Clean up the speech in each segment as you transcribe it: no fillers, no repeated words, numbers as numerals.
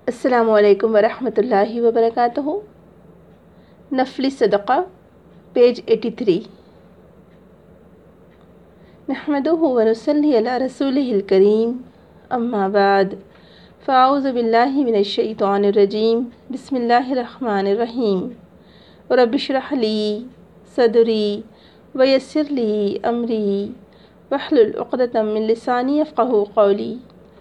السلام علیکم ورحمۃ اللہ وبرکاتہ۔ نفلی صدقہ پیج 83۔ نحمدہ ونصلی علی رسولہ الکریم، اما بعد، فاعوذ باللہ من الشیطان الرجیم، بسم اللہ الرحمن الرحیم۔ رب اشرح لی صدری ویسر لی امری واحلل عقدۃ من لسانی یفقہوا قولی۔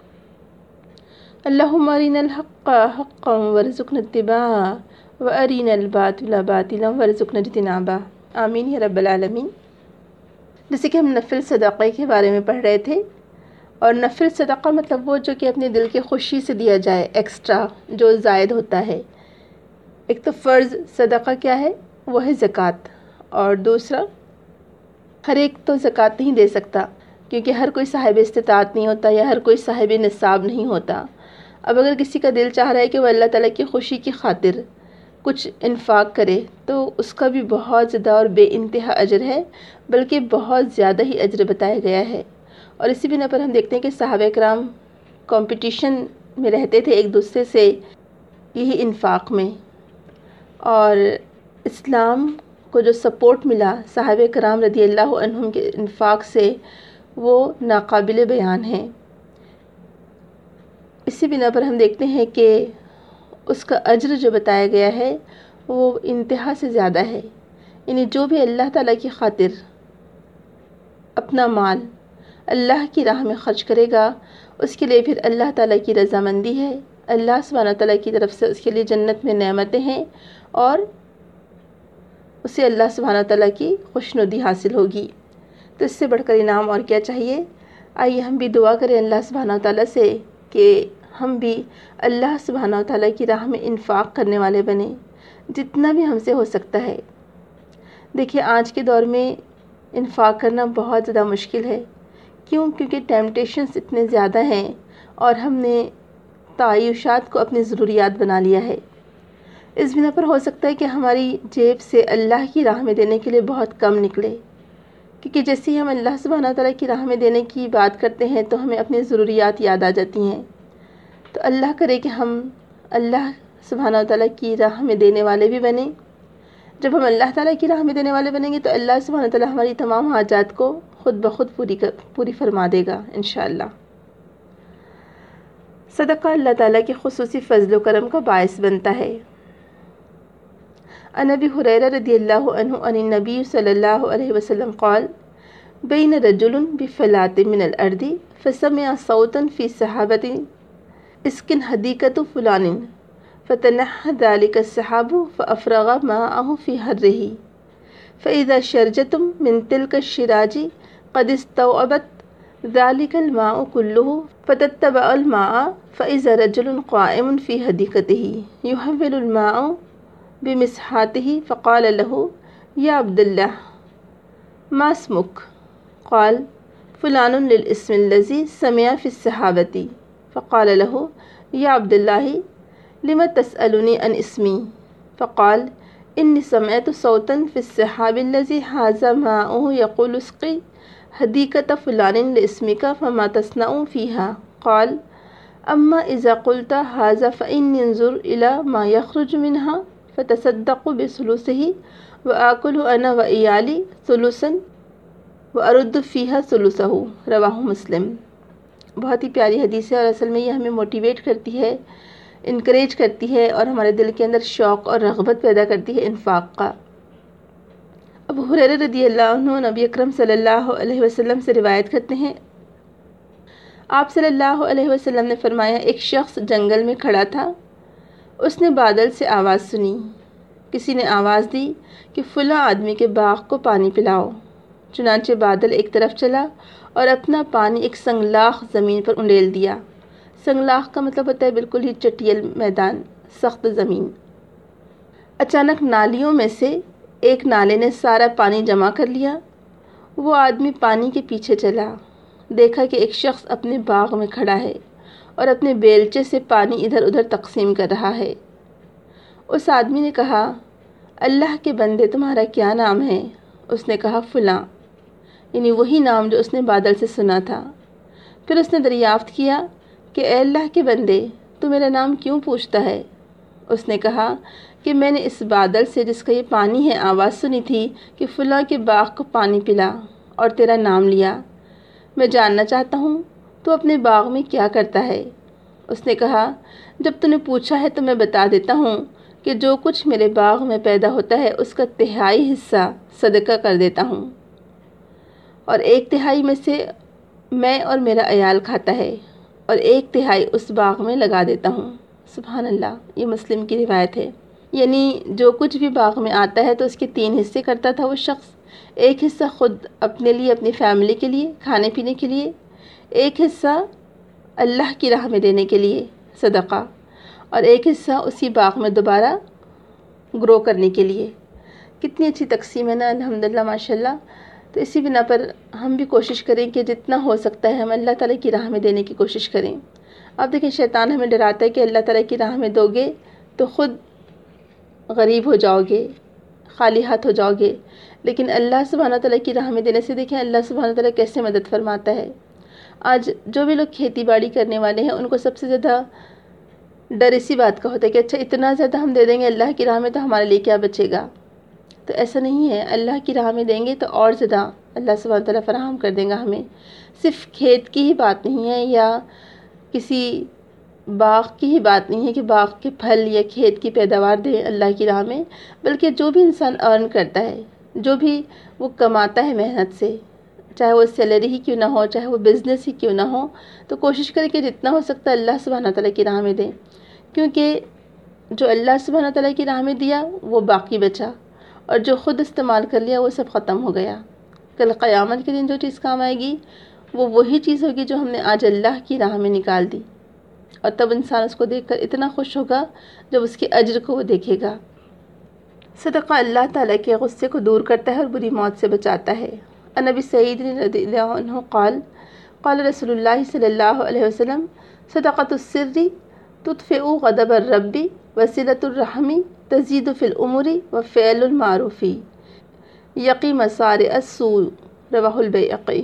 اللہم ارنا الحق حقا وارزقنا اتباعہ وارنا الباطل باطلا وارزقنا اجتنابہ، آمین یا رب العالمین۔ جیسے کہ ہم نفل صدقے کے بارے میں پڑھ رہے تھے، اور نفل صدقہ مطلب وہ جو کہ اپنے دل کی خوشی سے دیا جائے، ایکسٹرا جو زائد ہوتا ہے۔ ایک تو فرض صدقہ کیا ہے، وہ ہے زکوٰۃ، اور دوسرا ہر ایک تو زکوٰۃ نہیں دے سکتا، کیونکہ ہر کوئی صاحب استطاعت نہیں ہوتا یا ہر کوئی صاحب نصاب نہیں ہوتا۔ اب اگر کسی کا دل چاہ رہا ہے کہ وہ اللہ تعالیٰ کی خوشی کی خاطر کچھ انفاق کرے، تو اس کا بھی بہت زیادہ اور بے انتہا اجر ہے، بلکہ بہت زیادہ ہی اجر بتایا گیا ہے۔ اور اسی بنا پر ہم دیکھتے ہیں کہ صحابہ کرام کمپٹیشن میں رہتے تھے ایک دوسرے سے یہی انفاق میں، اور اسلام کو جو سپورٹ ملا صحابہ کرام رضی اللہ عنہم کے انفاق سے، وہ ناقابل بیان ہے۔ اسی بنا پر ہم دیکھتے ہیں کہ اس کا اجر جو بتایا گیا ہے وہ انتہا سے زیادہ ہے، یعنی جو بھی اللہ تعالیٰ کی خاطر اپنا مال اللہ کی راہ میں خرچ کرے گا، اس کے لیے پھر اللہ تعالیٰ کی رضامندی ہے، اللہ سبحانہ تعالیٰ کی طرف سے اس کے لیے جنت میں نعمتیں ہیں، اور اسے اللہ سبحانہ تعالیٰ کی خوشنودی حاصل ہوگی۔ تو اس سے بڑھ کر انعام اور کیا چاہیے؟ آئیے ہم بھی دعا کریں اللہ سبحانہ تعالیٰ سے کہ ہم بھی اللہ سبحانہ تعالیٰ کی راہ میں انفاق کرنے والے بنیں، جتنا بھی ہم سے ہو سکتا ہے۔ دیکھیے آج کے دور میں انفاق کرنا بہت زیادہ مشکل ہے، کیونکہ ٹیمپٹیشنز اتنے زیادہ ہیں، اور ہم نے تعیشات کو اپنی ضروریات بنا لیا ہے۔ اس بنا پر ہو سکتا ہے کہ ہماری جیب سے اللہ کی راہ میں دینے کے لیے بہت کم نکلے، کیونکہ جیسے ہی ہم اللہ سبحانہ تعالیٰ کی راہ میں دینے کی بات کرتے ہیں تو ہمیں اپنی ضروریات یاد آ جاتی ہیں۔ تو اللہ کرے کہ ہم اللہ سبحانہ تعالیٰ کی راہ میں دینے والے بھی بنیں۔ جب ہم اللہ تعالیٰ کی راہ میں دینے والے بنیں گے تو اللہ سبحانہ تعالیٰ ہماری تمام حاجات کو خود بخود پوری فرما دے گا انشاءاللہ۔ صدقہ اللہ تعالیٰ کے خصوصی فضل و کرم کا باعث بنتا ہے۔ عن ابی ہریرہ رضی اللہ عنہ عن النبی صلی اللہ علیہ وسلم قال بین رجل بفلاۃ من الارض فسمع صوتا فی سحابۃ اسکن حدیقۃ فلان فتنحى ذلك السحاب فأفرغ ماءه في حره فإذا شرجة من تلك الشراج قد استوعبت ذلك الماء كله فتتبع الماء فإذا رجل قائم في حديقته يحمل الماء بمسحاته فقال له يا عبد الله ما اسمك؟ قال فلان للاسم الذي سمع في السحابة فقال له يا عبد الله لم تسألني عن اسمي؟ فقال إني سمعت صوتا في السحاب الذي هذا ماؤه يقول اسقي حديقة فلان لاسمك فما تصنع فيها؟ قال أما إذا قلت هذا فإني انظر إلى ما يخرج منها فتصدق بثلثه وآكل أنا وإيالي ثلثا وأرد فيها ثلثه، رواہ مسلم۔ بہت ہی پیاری حدیث ہے، اور اصل میں یہ ہمیں موٹیویٹ کرتی ہے، انکریج کرتی ہے، اور ہمارے دل کے اندر شوق اور رغبت پیدا کرتی ہے انفاق کا۔ ابو ہریرہ رضی اللہ عنہ نبی اکرم صلی اللہ علیہ وسلم سے روایت کرتے ہیں، آپ صلی اللہ علیہ وسلم نے فرمایا، ایک شخص جنگل میں کھڑا تھا، اس نے بادل سے آواز سنی، کسی نے آواز دی کہ فلاں آدمی کے باغ کو پانی پلاؤ۔ چنانچہ بادل ایک طرف چلا اور اپنا پانی ایک سنگلاخ زمین پر انڈیل دیا۔ سنگلاخ کا مطلب ہوتا ہے بالکل ہی چٹیل میدان، سخت زمین۔ اچانک نالیوں میں سے ایک نالے نے سارا پانی جمع کر لیا۔ وہ آدمی پانی کے پیچھے چلا، دیکھا کہ ایک شخص اپنے باغ میں کھڑا ہے اور اپنے بیلچے سے پانی ادھر ادھر تقسیم کر رہا ہے۔ اس آدمی نے کہا، اللہ کے بندے تمہارا کیا نام ہے؟ اس نے کہا فلاں، یعنی وہی نام جو اس نے بادل سے سنا تھا۔ پھر اس نے دریافت کیا کہ اے اللہ کے بندے، تو میرا نام کیوں پوچھتا ہے؟ اس نے کہا کہ میں نے اس بادل سے جس کا یہ پانی ہے آواز سنی تھی کہ فلاں کے باغ کو پانی پلا اور تیرا نام لیا۔ میں جاننا چاہتا ہوں تو اپنے باغ میں کیا کرتا ہے؟ اس نے کہا جب تو نے پوچھا ہے تو میں بتا دیتا ہوں کہ جو کچھ میرے باغ میں پیدا ہوتا ہے اس کا 1/3 حصہ صدقہ کر دیتا ہوں، اور 1/3 میں سے میں اور میرا عیال کھاتا ہے، اور 1/3 اس باغ میں لگا دیتا ہوں۔ سبحان اللہ، یہ مسلم کی روایت ہے۔ یعنی جو کچھ بھی باغ میں آتا ہے تو اس کے 3 حصے کرتا تھا وہ شخص۔ 1 حصہ خود اپنے لیے، اپنی فیملی کے لیے، کھانے پینے کے لیے، 1 حصہ اللہ کی راہ میں دینے کے لیے صدقہ، اور 1 حصہ اسی باغ میں دوبارہ گرو کرنے کے لیے۔ کتنی اچھی تقسیم ہے نا، الحمدللہ ماشاءاللہ۔ تو اسی بنا پر ہم بھی کوشش کریں کہ جتنا ہو سکتا ہے ہم اللہ تعالیٰ کی راہ میں دینے کی کوشش کریں۔ اب دیکھیں شیطان ہمیں ڈراتا ہے کہ اللہ تعالیٰ کی راہ میں دو گے تو خود غریب ہو جاؤ گے، خالی ہاتھ ہو جاؤ گے، لیکن اللہ سبحانہ تعالیٰ کی راہ میں دینے سے دیکھیں اللہ سبحانہ تعالیٰ کیسے مدد فرماتا ہے۔ آج جو بھی لوگ کھیتی باڑی کرنے والے ہیں ان کو سب سے زیادہ ڈر اسی بات کا ہوتا ہے کہ اچھا اتنا زیادہ ہم دے دیں گے اللہ کی راہ میں تو ہمارے لیے کیا بچے گا؟ تو ایسا نہیں ہے، اللہ کی راہ میں دیں گے تو اور زیادہ اللہ سبحانہ تعالیٰ فراہم کر دیں گا ہمیں۔ صرف کھیت کی ہی بات نہیں ہے یا کسی باغ کی ہی بات نہیں ہے کہ باغ کے پھل یا کھیت کی پیداوار دیں اللہ کی راہ میں، بلکہ جو بھی انسان ارن کرتا ہے، جو بھی وہ کماتا ہے محنت سے، چاہے وہ سیلری ہی کیوں نہ ہو، چاہے وہ بزنس ہی کیوں نہ ہو، تو کوشش کرے کہ جتنا ہو سکتا ہے اللہ سبحانہ تعالیٰ کی راہ میں دیں، کیونکہ جو اللہ سبحانہ تعالیٰ کی راہ میں دیا وہ باقی بچا، اور جو خود استعمال کر لیا وہ سب ختم ہو گیا۔ کل قیامت کے دن جو چیز کام آئے گی وہ وہی چیز ہوگی جو ہم نے آج اللہ کی راہ میں نکال دی، اور تب انسان اس کو دیکھ کر اتنا خوش ہوگا جب اس کے اجر کو وہ دیکھے گا۔ صدقہ اللہ تعالیٰ کے غصے کو دور کرتا ہے اور بری موت سے بچاتا ہے۔ عن ابی سعید رضی اللہ عنہ قال قال رسول اللہ صلی اللہ علیہ وسلم صدقۃ السر تطفئ غضب الرب وصلۃ الرحم تزید فی الامور وفعل المعروف یقی مصارع السوء، رواہ البیہقی۔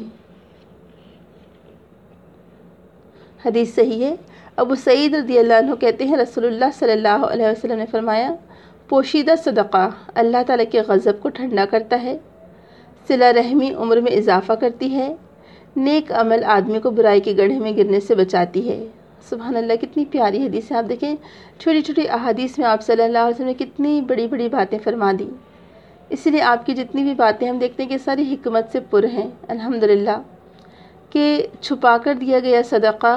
حدیث صحیح ہے۔ ابو سعید رضی اللہ عنہ کہتے ہیں رسول اللہ صلی اللہ علیہ وسلم نے فرمایا پوشیدہ صدقہ اللہ تعالیٰ کے غضب کو ٹھنڈا کرتا ہے، صلہ رحمی عمر میں اضافہ کرتی ہے، نیک عمل آدمی کو برائی کے گڑھے میں گرنے سے بچاتی ہے۔ سبحان اللہ، کتنی پیاری حدیث ہے۔ آپ دیکھیں چھوٹی چھوٹی احادیث میں آپ صلی اللہ علیہ وسلم نے کتنی بڑی بڑی باتیں فرما دی، اسی لیے آپ کی جتنی بھی باتیں ہم دیکھتے ہیں کہ ساری حکمت سے پر ہیں الحمدللہ، کہ چھپا کر دیا گیا صدقہ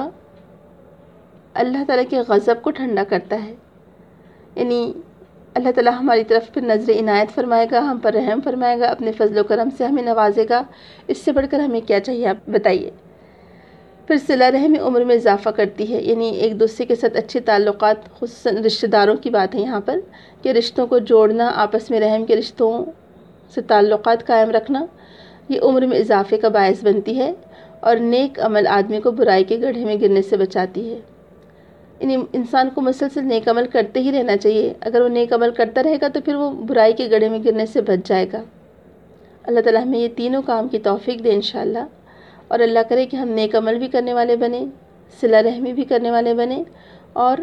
اللہ تعالیٰ کے غضب کو ٹھنڈا کرتا ہے، یعنی اللہ تعالیٰ ہماری طرف پھر نظر عنایت فرمائے گا، ہم پر رحم فرمائے گا، اپنے فضل و کرم سے ہمیں نوازے گا۔ اس سے بڑھ کر ہمیں کیا چاہیے آپ بتائیے۔ پھر صلہ رحمی عمر میں اضافہ کرتی ہے، یعنی ایک دوسرے کے ساتھ اچھے تعلقات، خصوصاً رشتہ داروں کی بات ہے یہاں پر، کہ رشتوں کو جوڑنا، آپس میں رحم کے رشتوں سے تعلقات قائم رکھنا، یہ عمر میں اضافے کا باعث بنتی ہے، اور نیک عمل آدمی کو برائی کے گڑھے میں گرنے سے بچاتی ہے۔ یعنی انسان کو مسلسل نیک عمل کرتے ہی رہنا چاہیے، اگر وہ نیک عمل کرتا رہے گا تو پھر وہ برائی کے گڑھے میں گرنے سے بچ جائے گا۔ اللہ تعالیٰ ہمیں یہ تینوں کام کی توفیق دے انشاءاللہ، اور اللہ کرے کہ ہم نیک عمل بھی کرنے والے بنیں، صلہ رحمی بھی کرنے والے بنیں، اور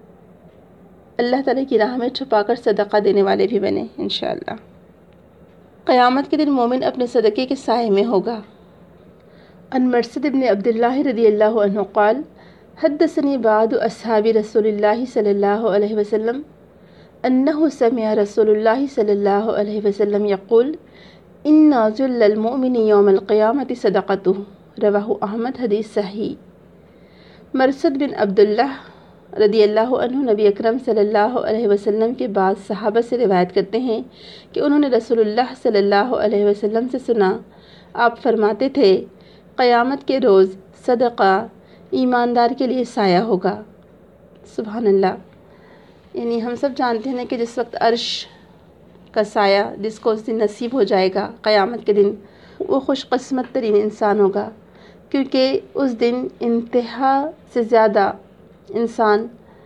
اللہ تعالیٰ کی راہ میں چھپا کر صدقہ دینے والے بھی بنیں انشاءاللہ۔ قیامت کے دن مومن اپنے صدقے کے سائے میں ہوگا۔ عن مرثد بن عبداللہ رضی اللہ عنہ قال حدثني بعض اصحاب رسول اللہ صلی اللہ علیہ وسلم انه سمع رسول اللہ صلی اللہ علیہ وسلم یقول ان ذل المؤمن یوم القیامت صدقته، رواہ احمد۔ حدیث صحیح۔ مرثد بن عبداللہ رضی اللہ عنہ نبی اکرم صلی اللہ علیہ وسلم کے بعض صحابہ سے روایت کرتے ہیں کہ انہوں نے رسول اللہ صلی اللہ علیہ وسلم سے سنا، آپ فرماتے تھے قیامت کے روز صدقہ ایماندار کے لیے سایہ ہوگا۔ سبحان اللہ، یعنی ہم سب جانتے ہیں کہ جس وقت عرش کا سایہ جس کو اس دن نصیب ہو جائے گا قیامت کے دن، وہ خوش قسمت ترین انسان ہوگا، کیونکہ اس دن انتہا سے زیادہ انسان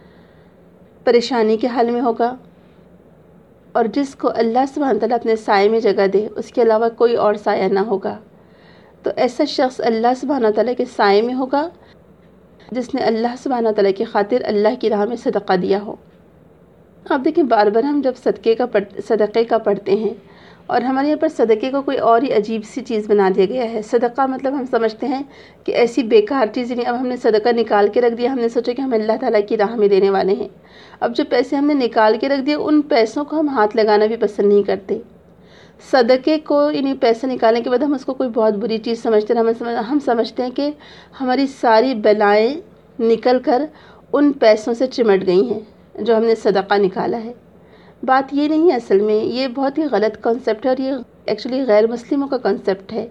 پریشانی کے حال میں ہوگا، اور جس کو اللہ سبحانہ تعالیٰ اپنے سائے میں جگہ دے اس کے علاوہ کوئی اور سایہ نہ ہوگا، تو ایسا شخص اللہ سبحانہ تعالیٰ کے سائے میں ہوگا، جس نے اللہ سبحانہ تعالیٰ کی خاطر اللہ کی راہ میں صدقہ دیا ہو۔ آپ دیکھیں بار بار ہم جب صدقے کا پڑھتے ہیں اور ہمارے یہاں پر صدقے کو کوئی اور ہی عجیب سی چیز بنا دیا گیا ہے۔ صدقہ مطلب ہم سمجھتے ہیں کہ ایسی بیکار چیز نہیں، اب ہم نے صدقہ نکال کے رکھ دیا، ہم نے سوچا کہ ہم اللہ تعالیٰ کی راہ میں دینے والے ہیں۔ اب جو پیسے ہم نے نکال کے رکھ دیے ان پیسوں کو ہم ہاتھ لگانا بھی پسند نہیں کرتے۔ صدقے کو یعنی پیسے نکالنے کے بعد ہم اس کو کوئی بہت بری چیز سمجھتے ہیں، ہم سمجھتے ہیں کہ ہماری ساری بلائیں نکل کر ان پیسوں سے چمٹ گئی ہیں جو ہم نے صدقہ نکالا ہے۔ بات یہ نہیں ہے، اصل میں یہ بہت ہی غلط کانسیپٹ ہے اور یہ ایکچولی غیر مسلموں کا کانسیپٹ ہے۔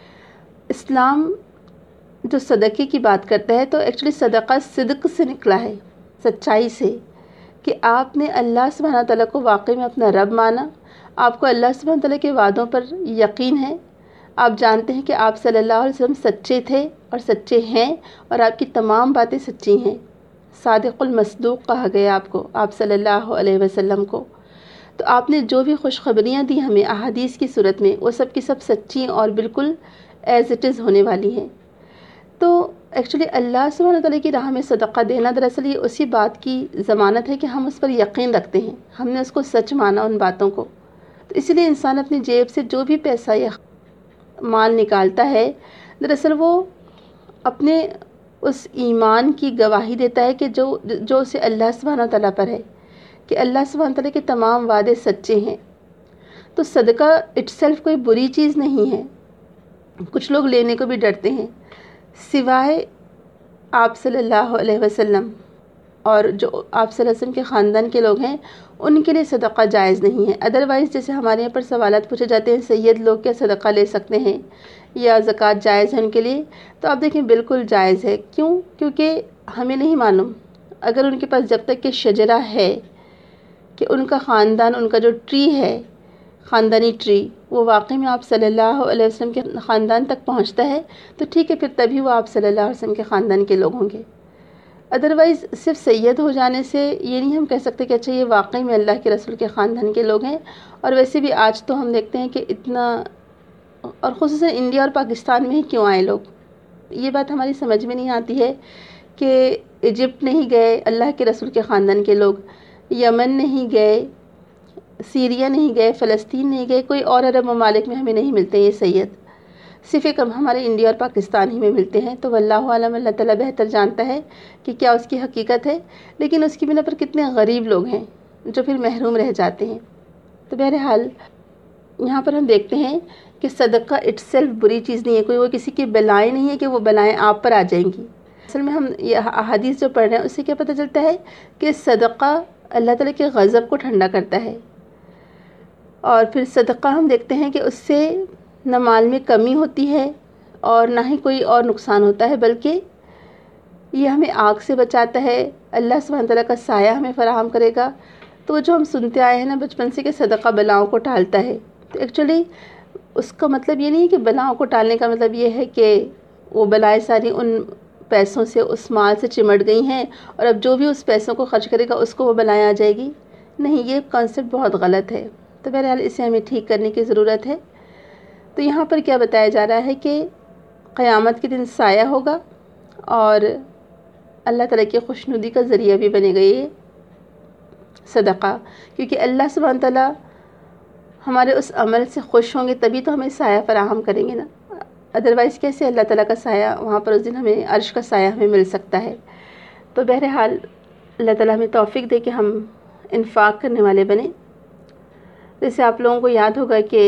اسلام جو صدقے کی بات کرتا ہے تو ایکچولی صدقہ صدق سے نکلا ہے، سچائی سے، کہ آپ نے اللہ سبحانہ تعالیٰ کو واقعی میں اپنا رب مانا، آپ کو اللہ سبحانہ تعالیٰ کے وعدوں پر یقین ہے، آپ جانتے ہیں کہ آپ صلی اللہ علیہ وسلم سچے تھے اور سچے ہیں اور آپ کی تمام باتیں سچی ہیں۔ صادق المصدوق کہا گیا آپ کو، آپ صلی اللہ علیہ وسلم کو۔ تو آپ نے جو بھی خوشخبریاں دی ہمیں احادیث کی صورت میں، وہ سب کی سب سچی اور بالکل ایز اٹ از ہونے والی ہیں۔ تو ایکچولی اللہ سبحانہ تعالیٰ کی راہ میں صدقہ دینا دراصل یہ اسی بات کی ضمانت ہے کہ ہم اس پر یقین رکھتے ہیں، ہم نے اس کو سچ مانا ان باتوں کو۔ تو اسی لیے انسان اپنی جیب سے جو بھی پیسہ یا مال نکالتا ہے دراصل وہ اپنے اس ایمان کی گواہی دیتا ہے کہ جو اسے اللہ سبحانہ تعالیٰ پر ہے، کہ اللہ سبحانہ تعالیٰ کے تمام وعدے سچے ہیں۔ تو صدقہ اٹ سیلف کوئی بری چیز نہیں ہے، کچھ لوگ لینے کو بھی ڈرتے ہیں، سوائے آپ صلی اللہ علیہ وسلم اور جو آپ صلی اللہ علیہ وسلم کے خاندان کے لوگ ہیں ان کے لیے صدقہ جائز نہیں ہے۔ ادروائز جیسے ہمارے یہاں پر سوالات پوچھے جاتے ہیں سید لوگ کیا صدقہ لے سکتے ہیں یا زکوٰۃ جائز ہے ان کے لیے، تو آپ دیکھیں بالکل جائز ہے۔ کیوں؟ کیونکہ ہمیں نہیں معلوم، اگر ان کے پاس جب تک کہ شجرہ ہے کہ ان کا خاندان، ان کا جو ٹری ہے خاندانی ٹری، وہ واقعی میں آپ صلی اللہ علیہ وسلم کے خاندان تک پہنچتا ہے تو ٹھیک ہے، پھر تبھی وہ آپ صلی اللہ علیہ وسلم کے خاندان کے لوگ ہوں گے۔ ادروائز صرف سید ہو جانے سے یہ نہیں ہم کہہ سکتے کہ اچھا یہ واقعی میں اللہ کے رسول کے خاندان کے لوگ ہیں۔ اور ویسے بھی آج تو ہم دیکھتے ہیں کہ اتنا، اور خصوصاً انڈیا اور پاکستان میں ہی کیوں آئے لوگ، یہ بات ہماری سمجھ میں نہیں آتی ہے کہ ایجپٹ نہیں گئے اللہ کے رسول کے خاندان کے لوگ، یمن نہیں گئے، سیریا نہیں گئے، فلسطین نہیں گئے، کوئی اور عرب ممالک میں ہمیں نہیں ملتے یہ سید، صرف ایک ہمارے انڈیا اور پاکستان ہی میں ملتے ہیں۔ تو واللہ عالم، اللہ تعالیٰ بہتر جانتا ہے کہ کیا اس کی حقیقت ہے، لیکن اس کی بنا پر کتنے غریب لوگ ہیں جو پھر محروم رہ جاتے ہیں۔ تو بہرحال یہاں پر ہم دیکھتے ہیں کہ صدقہ اٹ سیلف بری چیز نہیں ہے، کوئی وہ کسی کی بلائیں نہیں ہے کہ وہ بلائیں آپ پر آ جائیں گی۔ اصل میں ہم یہ احادیث جو پڑھ رہے ہیں اس سے کیا پتہ چلتا ہے کہ صدقہ اللہ تعالیٰ کے غضب کو ٹھنڈا کرتا ہے، اور پھر صدقہ ہم دیکھتے ہیں کہ اس سے نہ مال میں کمی ہوتی ہے اور نہ ہی کوئی اور نقصان ہوتا ہے، بلکہ یہ ہمیں آگ سے بچاتا ہے، اللہ سبحانہ تعالیٰ کا سایہ ہمیں فراہم کرے گا۔ تو جو ہم سنتے آئے ہیں نا بچپن سے کہ صدقہ بلاؤں کو ٹالتا ہے، تو ایکچولی اس کا مطلب یہ نہیں ہے کہ بلاؤں کو ٹالنے کا مطلب یہ ہے کہ وہ بلائیں ساری ان پیسوں سے، اس مال سے چمٹ گئی ہیں اور اب جو بھی اس پیسوں کو خرچ کرے گا اس کو وہ بلائیں آ جائے گی۔ نہیں، یہ کانسیپٹ بہت غلط ہے۔ تو بہرحال اسے ہمیں ٹھیک کرنے کی ضرورت ہے۔ تو یہاں پر کیا بتایا جا رہا ہے کہ قیامت کے دن سایہ ہوگا اور اللہ تعالیٰ کی خوشنودی کا ذریعہ بھی بنے گا یہ صدقہ، کیونکہ اللہ سبحانہ تعالیٰ ہمارے اس عمل سے خوش ہوں گے تبھی تو ہمیں سایہ فراہم کریں گے نا، ادروائز کیسے اللہ تعالیٰ کا سایہ وہاں پر اس دن ہمیں عرش کا سایہ ہمیں مل سکتا ہے۔ تو بہرحال اللہ تعالیٰ ہمیں توفیق دے کہ ہم انفاق کرنے والے بنیں۔ جیسے آپ لوگوں کو یاد ہوگا کہ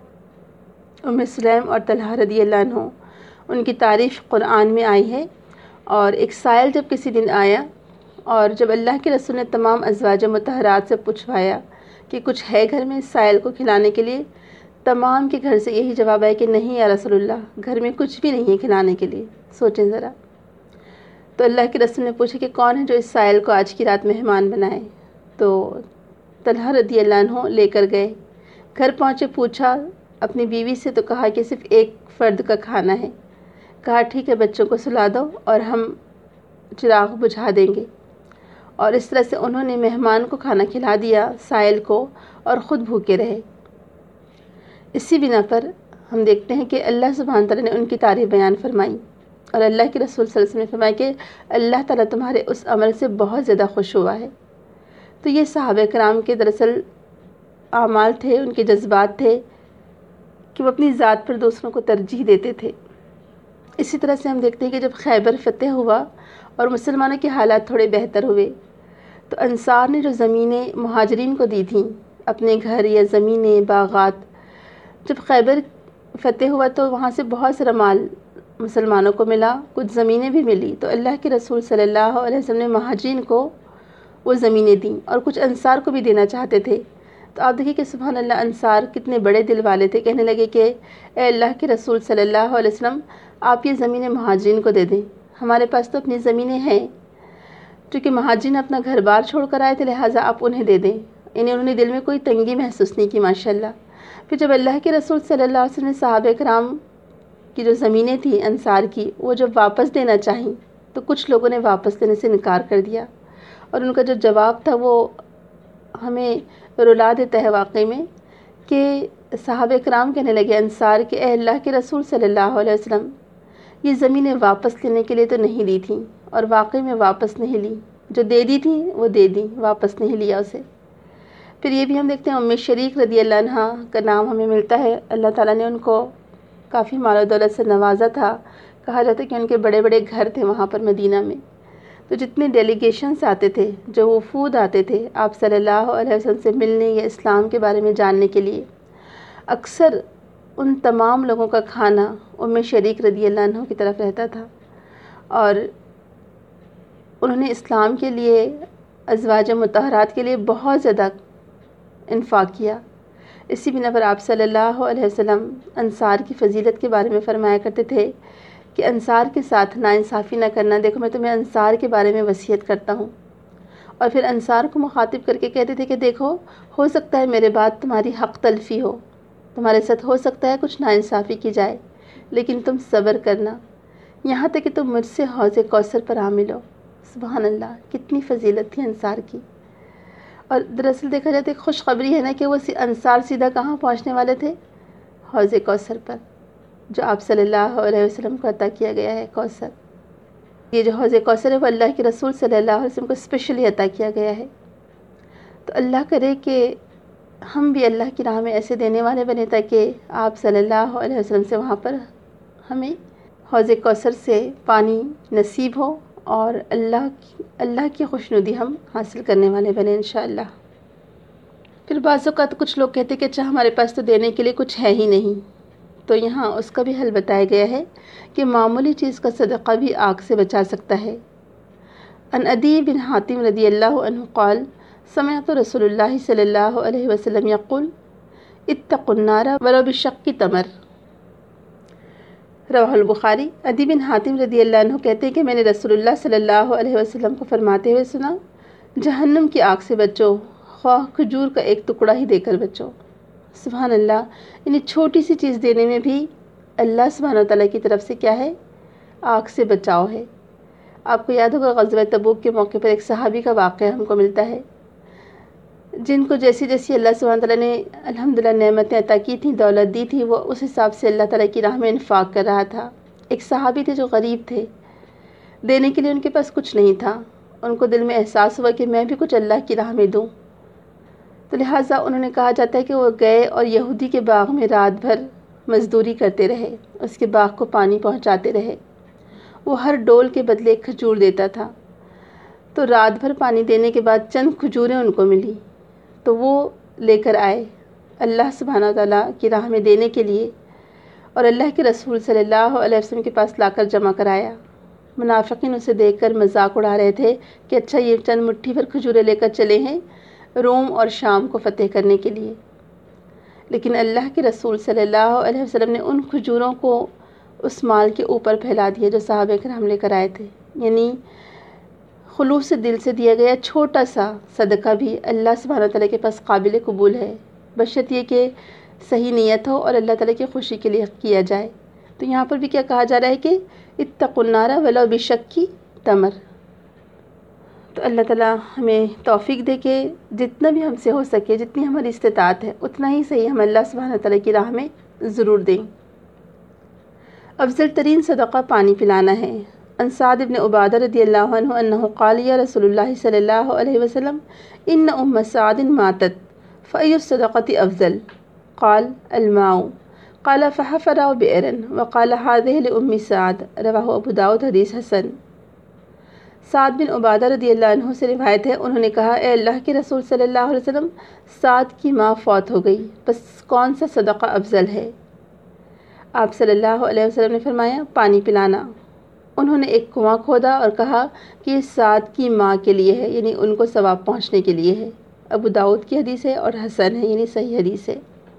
ام سلیم اور طلحہ رضی اللہ عنہ، ان کی تعریف قرآن میں آئی ہے، اور ایک سائل جب کسی دن آیا اور جب اللہ کے رسول نے تمام ازواج مطہرات سے پوچھوایا کہ کچھ ہے گھر میں اس سائل کو کھلانے کے لیے، تمام کے گھر سے یہی جواب آیا کہ نہیں یا رسول اللہ، گھر میں کچھ بھی نہیں ہے کھلانے کے لیے۔ سوچیں ذرا۔ تو اللہ کے رسول نے پوچھا کہ کون ہے جو اس سائل کو آج کی رات مہمان بنائے، تو طلحہ رضی اللہ عنہ لے کر گئے، گھر پہنچے، پوچھا اپنی بیوی سے تو کہا کہ صرف ایک فرد کا کھانا ہے۔ کہا ٹھیک ہے، بچوں کو سلا دو اور ہم چراغ بجھا دیں گے، اور اس طرح سے انہوں نے مہمان کو کھانا کھلا دیا، سائل کو، اور خود بھوکے رہے۔ اسی بنا پر ہم دیکھتے ہیں کہ اللہ سبحانہ تعالیٰ نے ان کی تعریف بیان فرمائی اور اللہ کے رسول صلی اللہ علیہ وسلم نے فرمایا کہ اللہ تعالیٰ تمہارے اس عمل سے بہت زیادہ خوش ہوا ہے۔ تو یہ صحابہ کرام کے دراصل اعمال تھے، ان کے جذبات تھے کہ وہ اپنی ذات پر دوسروں کو ترجیح دیتے تھے۔ اسی طرح سے ہم دیکھتے ہیں کہ جب خیبر فتح ہوا اور مسلمانوں کے حالات تھوڑے بہتر ہوئے تو انصار نے جو زمینیں مہاجرین کو دی تھیں، اپنے گھر یا زمینیں، باغات، جب خیبر فتح ہوا تو وہاں سے بہت سارا مال مسلمانوں کو ملا، کچھ زمینیں بھی ملی، تو اللہ کے رسول صلی اللہ علیہ وسلم نے مہاجرین کو وہ زمینیں دیں اور کچھ انصار کو بھی دینا چاہتے تھے۔ تو آپ دیکھیں کہ سبحان اللہ انصار کتنے بڑے دل والے تھے، کہنے لگے کہ اے اللہ کے رسول صلی اللہ علیہ وسلم آپ یہ زمینیں مہاجرین کو دے دیں، ہمارے پاس تو اپنی زمینیں ہیں، چونکہ مہاجرین اپنا گھر بار چھوڑ کر آئے تھے لہٰذا آپ انہیں دے دیں۔ انہوں نے دل میں کوئی تنگی محسوس نہیں کی ماشاءاللہ۔ پھر جب اللہ کے رسول صلی اللہ علیہ وسلم نے صحابہ کرام کی جو زمینیں تھیں انصار کی وہ جب واپس دینا چاہیں تو کچھ لوگوں نے واپس دینے سے انکار کر دیا، اور ان کا جو جواب تھا وہ ہمیں رلا دیتا ہے واقعی میں، کہ صحابہ کرام کہنے لگے انصار کہ اے اللہ کے رسول صلی اللہ علیہ وسلم یہ زمینیں واپس لینے کے لیے تو نہیں دی تھیں، اور واقعی میں واپس نہیں لی، جو دے دی تھیں وہ دے دی، واپس نہیں لیا اسے۔ پھر یہ بھی ہم دیکھتے ہیں ام شریک رضی اللہ عنہ کا نام ہمیں ملتا ہے، اللہ تعالیٰ نے ان کو کافی مال و دولت سے نوازا تھا، کہا جاتا ہے کہ ان کے بڑے بڑے گھر تھے وہاں پر مدینہ میں، تو جتنے ڈیلیگیشنز آتے تھے، جو وفود آتے تھے آپ صلی اللہ علیہ وسلم سے ملنے یا اسلام کے بارے میں جاننے کے لیے، اکثر ان تمام لوگوں کا کھانا ام شریک رضی اللہ عنہ کی طرف رہتا تھا، اور انہوں نے اسلام کے لیے، ازواج مطہرات کے لیے بہت زیادہ انفاق کیا۔ اسی بنا پر آپ صلی اللہ علیہ وسلم انصار کی فضیلت کے بارے میں فرمایا کرتے تھے کہ انصار کے ساتھ ناانصافی نہ کرنا، دیکھو میں تمہیں انصار کے بارے میں وصیت کرتا ہوں۔ اور پھر انصار کو مخاطب کر کے کہتے تھے کہ دیکھو ہو سکتا ہے میرے بعد تمہاری حق تلفی ہو، تمہارے ساتھ ہو سکتا ہے کچھ ناانصافی کی جائے، لیکن تم صبر کرنا یہاں تک کہ تم مجھ سے حوض کوثر پر آ ملو۔ سبحان اللہ، کتنی فضیلت تھی انصار کی۔ اور دراصل دیکھا جائے تو ایک خوشخبری ہے نا کہ وہ انصار سیدھا کہاں پہنچنے والے تھے؟ حوض کوثر پر، جو آپ صلی اللہ علیہ وسلم کو عطا کیا گیا ہے کوثر۔ یہ جو حوض کوثر ہے وہ اللہ کے رسول صلی اللہ علیہ وسلم کو اسپیشلی عطا کیا گیا ہے۔ تو اللہ کرے کہ ہم بھی اللہ کی راہ میں ایسے دینے والے بنے تاکہ آپ صلی اللہ علیہ وسلم سے وہاں پر ہمیں حوض کوثر سے پانی نصیب ہو، اور اللہ کی خوشنودی ہم حاصل کرنے والے بنے انشاءاللہ۔ پھر بعض اوقات کچھ لوگ کہتے کہ اچھا ہمارے پاس تو دینے کے لیے کچھ ہے ہی نہیں، تو یہاں اس کا بھی حل بتایا گیا ہے کہ معمولی چیز کا صدقہ بھی آگ سے بچا سکتا ہے۔ عن عدی بن حاتم رضی اللہ عنہ قال سمعت رسول اللہ صلی اللہ علیہ وسلم یقول اتقوا النار ولو بشق تمر، رواہ البخاری۔ عدی بن حاتم رضی اللہ عنہ کہتے ہیں کہ میں نے رسول اللہ صلی اللہ علیہ وسلم کو فرماتے ہوئے سنا، جہنم کی آگ سے بچو، خواہ کھجور کا ایک ٹکڑا ہی دے کر بچو۔ سبحان اللہ، یعنی چھوٹی سی چیز دینے میں بھی اللہ سبحانہ وتعالیٰ کی طرف سے کیا ہے؟ آگ سے بچاؤ ہے۔ آپ کو یاد ہوگا غزوہ تبوک کے موقع پر ایک صحابی کا واقعہ ہم کو ملتا ہے، جن کو جیسی جیسی اللہ سبحانہ وتعالیٰ نے الحمدللہ نعمتیں عطا کی تھیں، دولت دی تھی، وہ اس حساب سے اللہ تعالیٰ کی راہ میں انفاق کر رہا تھا۔ ایک صحابی تھے جو غریب تھے، دینے کے لیے ان کے پاس کچھ نہیں تھا، ان کو دل میں احساس ہوا کہ میں بھی کچھ اللہ کی راہ میں دوں، تو لہٰذا انہوں نے کہا جاتا ہے کہ وہ گئے اور یہودی کے باغ میں رات بھر مزدوری کرتے رہے، اس کے باغ کو پانی پہنچاتے رہے، وہ ہر ڈول کے بدلے ایک کھجور دیتا تھا، تو رات بھر پانی دینے کے بعد چند کھجوریں ان کو ملی، تو وہ لے کر آئے اللہ سبحانہ وتعالیٰ کی راہ میں دینے کے لیے، اور اللہ کے رسول صلی اللہ علیہ وسلم کے پاس لا کر جمع کرایا۔ منافقین اسے دیکھ کر مذاق اڑا رہے تھے کہ اچھا یہ چند مٹھی بھر کھجوریں لے کر چلے ہیں روم اور شام کو فتح کرنے کے لیے، لیکن اللہ کے رسول صلی اللہ علیہ وسلم نے ان کھجوروں کو اس مال کے اوپر پھیلا دیا جو صحابہ کرام لے کر آئے تھے۔ یعنی خلوص دل سے دیا گیا چھوٹا سا صدقہ بھی اللہ سبحانہ وتعالیٰ کے پاس قابل قبول ہے، بشرط یہ کہ صحیح نیت ہو اور اللہ تعالیٰ کی خوشی کے لیے کیا جائے۔ تو یہاں پر بھی کیا کہا جا رہا ہے کہ اتقوا النار ولو بشق تمر۔ تو اللہ تعالیٰ ہمیں توفیق دے کہ جتنا بھی ہم سے ہو سکے، جتنی ہماری استطاعت ہے اتنا ہی صحیح ہم اللہ سبحانہ وتعالیٰ کی راہ میں ضرور دیں۔ افضل ترین صدقہ پانی پلانا ہے۔ عن سعد بن عبادہ رضی اللہ عنہ انہ قال یا رسول اللہ صلی اللہ علیہ وسلم ان ام سعد ماتت فأی الصدقۃ افضل؟ قال الماء، قال فحفر بئرا وقال هذه لأم سعد، رواہ ابو داؤد، حدیث حسن۔ سعد بن عبادہ رضی اللہ عنہ سے روایت ہے، انہوں نے کہا اے اللہ کے رسول صلی اللہ علیہ وسلم، سعد کی ماں فوت ہو گئی، بس کون سا صدقہ افضل ہے؟ آپ صلی اللہ علیہ وسلم نے فرمایا پانی پلانا۔ انہوں نے ایک کنواں کھودا اور کہا کہ یہ سعد کی ماں کے لیے ہے، یعنی ان کو ثواب پہنچنے کے لیے ہے۔ ابو داؤد کی حدیث ہے اور حسن ہے، یعنی صحیح حدیث ہے۔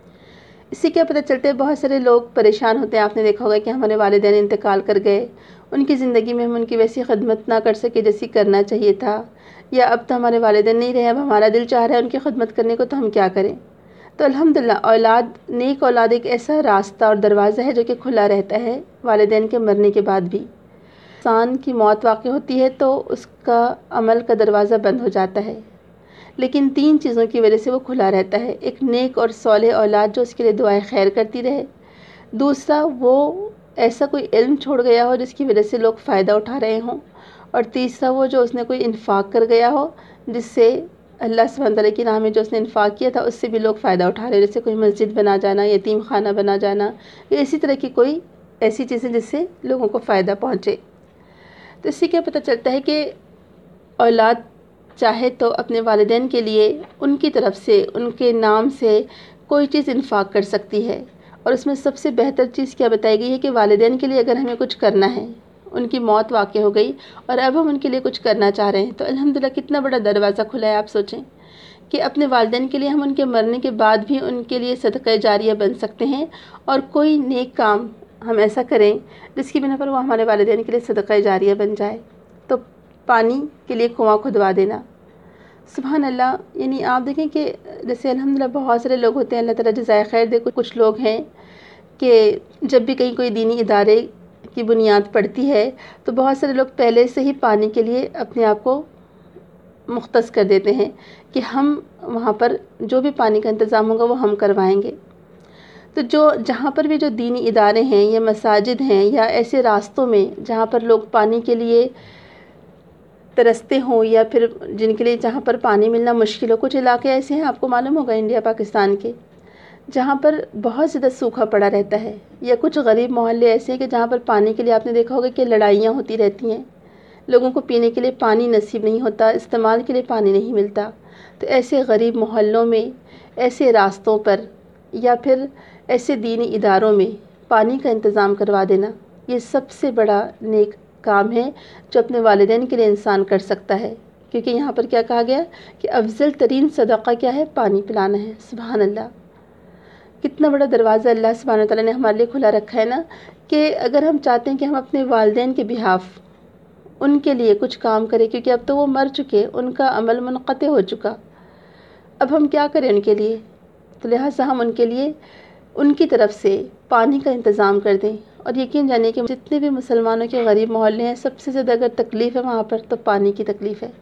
اس سے کیا پتہ چلتا ہے، بہت سارے لوگ پریشان ہوتے ہیں۔ آپ نے دیکھا ہوگا کہ ہمارے والدین انتقال کر گئے، ان کی زندگی میں ہم ان کی ویسی خدمت نہ کر سکے جیسی کرنا چاہیے تھا، یا اب تو ہمارے والدین نہیں رہے، اب ہمارا دل چاہ رہا ہے ان کی خدمت کرنے کو، تو ہم کیا کریں؟ تو الحمدللہ نیک اولاد ایک ایسا راستہ اور دروازہ ہے جو کہ کھلا رہتا ہے والدین کے مرنے کے بعد بھی۔ انسان کی موت واقع ہوتی ہے تو اس کا عمل کا دروازہ بند ہو جاتا ہے، لیکن 3 چیزوں کی وجہ سے وہ کھلا رہتا ہے۔ ایک نیک اور صالح اولاد جو اس کے لیے دعائیں خیر کرتی رہے، دوسرا وہ ایسا کوئی علم چھوڑ گیا ہو جس کی وجہ سے لوگ فائدہ اٹھا رہے ہوں، اور تیسرا وہ جو اس نے کوئی انفاق کر گیا ہو جس سے اللہ سبحانہ تعالیٰ کی راہ میں جو اس نے انفاق کیا تھا اس سے بھی لوگ فائدہ اٹھا رہے ہیں، جیسے کوئی مسجد بنا جانا، یتیم خانہ بنا جانا، یا اسی طرح کی کوئی ایسی چیزیں جس سے لوگوں کو فائدہ پہنچے۔ تو اس سے کیا پتہ چلتا ہے کہ اولاد چاہے تو اپنے والدین کے لیے ان کی طرف سے، ان کے نام سے کوئی چیز انفاق کر سکتی ہے، اور اس میں سب سے بہتر چیز کیا بتائی گئی ہے کہ والدین کے لیے اگر ہمیں کچھ کرنا ہے، ان کی موت واقع ہو گئی اور اب ہم ان کے لیے کچھ کرنا چاہ رہے ہیں، تو الحمدللہ کتنا بڑا دروازہ کھلا ہے۔ آپ سوچیں کہ اپنے والدین کے لیے ہم ان کے مرنے کے بعد بھی ان کے لیے صدقہ جاریہ بن سکتے ہیں، اور کوئی نیک کام ہم ایسا کریں جس کی بنا پر وہ ہمارے والدین کے لیے صدقہ جاریہ بن جائے۔ تو پانی کے لیے کنواں کھدوا دینا، سبحان اللہ، یعنی آپ دیکھیں کہ جیسے الحمدللہ بہت سارے لوگ ہوتے ہیں، اللہ تعالیٰ جزائے خیر دے، کچھ لوگ ہیں کہ جب بھی کہیں کوئی دینی ادارے کی بنیاد پڑتی ہے تو بہت سارے لوگ پہلے سے ہی پانی کے لیے اپنے آپ کو مختص کر دیتے ہیں کہ ہم وہاں پر جو بھی پانی کا انتظام ہوگا وہ ہم کروائیں گے۔ تو جہاں پر بھی جو دینی ادارے ہیں یا مساجد ہیں یا ایسے راستوں میں جہاں پر لوگ پانی کے لیے ترستے ہوں، یا پھر جن کے لیے جہاں پر پانی ملنا مشکل ہو، کچھ علاقے ایسے ہیں آپ کو معلوم ہوگا انڈیا پاکستان کے جہاں پر بہت زیادہ سوکھا پڑا رہتا ہے، یا کچھ غریب محلے ایسے ہیں کہ جہاں پر پانی کے لیے آپ نے دیکھا ہوگا کہ لڑائیاں ہوتی رہتی ہیں، لوگوں کو پینے کے لیے پانی نصیب نہیں ہوتا، استعمال کے لیے پانی نہیں ملتا۔ تو ایسے غریب محلوں میں، ایسے راستوں پر، یا پھر ایسے دینی اداروں میں پانی کا انتظام کروا دینا، یہ سب سے بڑا نیک کام ہے جو اپنے والدین کے لیے انسان کر سکتا ہے، کیونکہ یہاں پر کیا کہا گیا کہ افضل ترین صدقہ کیا ہے؟ پانی پلانا ہے۔ سبحان اللہ، کتنا بڑا دروازہ اللہ سبحانہ تعالیٰ نے ہمارے لیے کھلا رکھا ہے نا، کہ اگر ہم چاہتے ہیں کہ ہم اپنے والدین کے بہاف ان کے لیے کچھ کام کریں، کیونکہ اب تو وہ مر چکے، ان کا عمل منقطع ہو چکا، اب ہم کیا کریں ان کے لیے؟ تو لہٰذا ہم ان کے لیے ان کی طرف سے پانی کا انتظام کر دیں۔ اور یقین جانیے کہ جتنے بھی مسلمانوں کے غریب محلے ہیں، سب سے زیادہ اگر تکلیف ہے وہاں پر تو پانی کی تکلیف ہے۔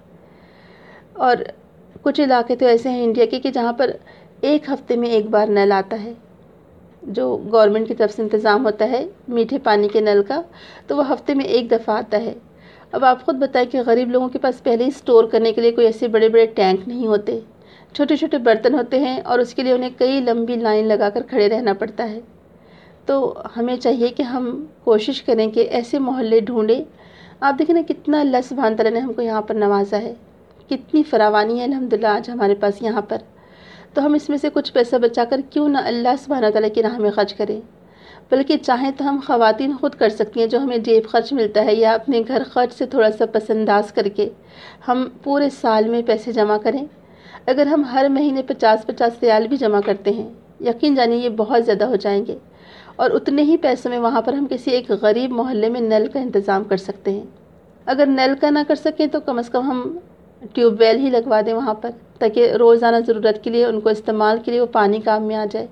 اور کچھ علاقے تو ایسے ہیں انڈیا کے کہ جہاں پر 1 ہفتے میں 1 بار نل آتا ہے، جو گورنمنٹ کی طرف سے انتظام ہوتا ہے میٹھے پانی کے نل کا، تو وہ ہفتے میں 1 دفعہ آتا ہے۔ اب آپ خود بتائیں کہ غریب لوگوں کے پاس پہلے ہی سٹور کرنے کے لیے کوئی ایسے بڑے بڑے ٹینک نہیں ہوتے، چھوٹے چھوٹے برتن ہوتے ہیں، اور اس کے لیے انہیں کئی لمبی لائن لگا کر کھڑے رہنا پڑتا ہے۔ تو ہمیں چاہیے کہ ہم کوشش کریں کہ ایسے محلے ڈھونڈیں۔ آپ دیکھیں نا کتنا اللہ سبحانہ تعالیٰ نے ہم کو یہاں پر نوازا ہے، کتنی فراوانی ہے الحمدللہ آج ہمارے پاس یہاں پر۔ تو ہم اس میں سے کچھ پیسہ بچا کر کیوں نہ اللہ سبحانہ تعالیٰ کی راہ میں خرچ کریں، بلکہ چاہیں تو ہم خواتین خود کر سکتی ہیں، جو ہمیں جیب خرچ ملتا ہے یا اپنے گھر خرچ سے تھوڑا سا پس انداز کر کے ہم پورے سال میں پیسے جمع کریں۔ اگر ہم ہر مہینے 50 ریال بھی جمع کرتے ہیں، یقین جانیے یہ بہت زیادہ ہو جائیں گے، اور اتنے ہی پیسوں میں وہاں پر ہم کسی ایک غریب محلے میں نل کا انتظام کر سکتے ہیں۔ اگر نل کا نہ کر سکیں تو کم از کم ہم ٹیوب ویل ہی لگوا دیں وہاں پر، تاکہ روزانہ ضرورت کے لیے ان کو استعمال کے لیے وہ پانی کام میں آ جائے۔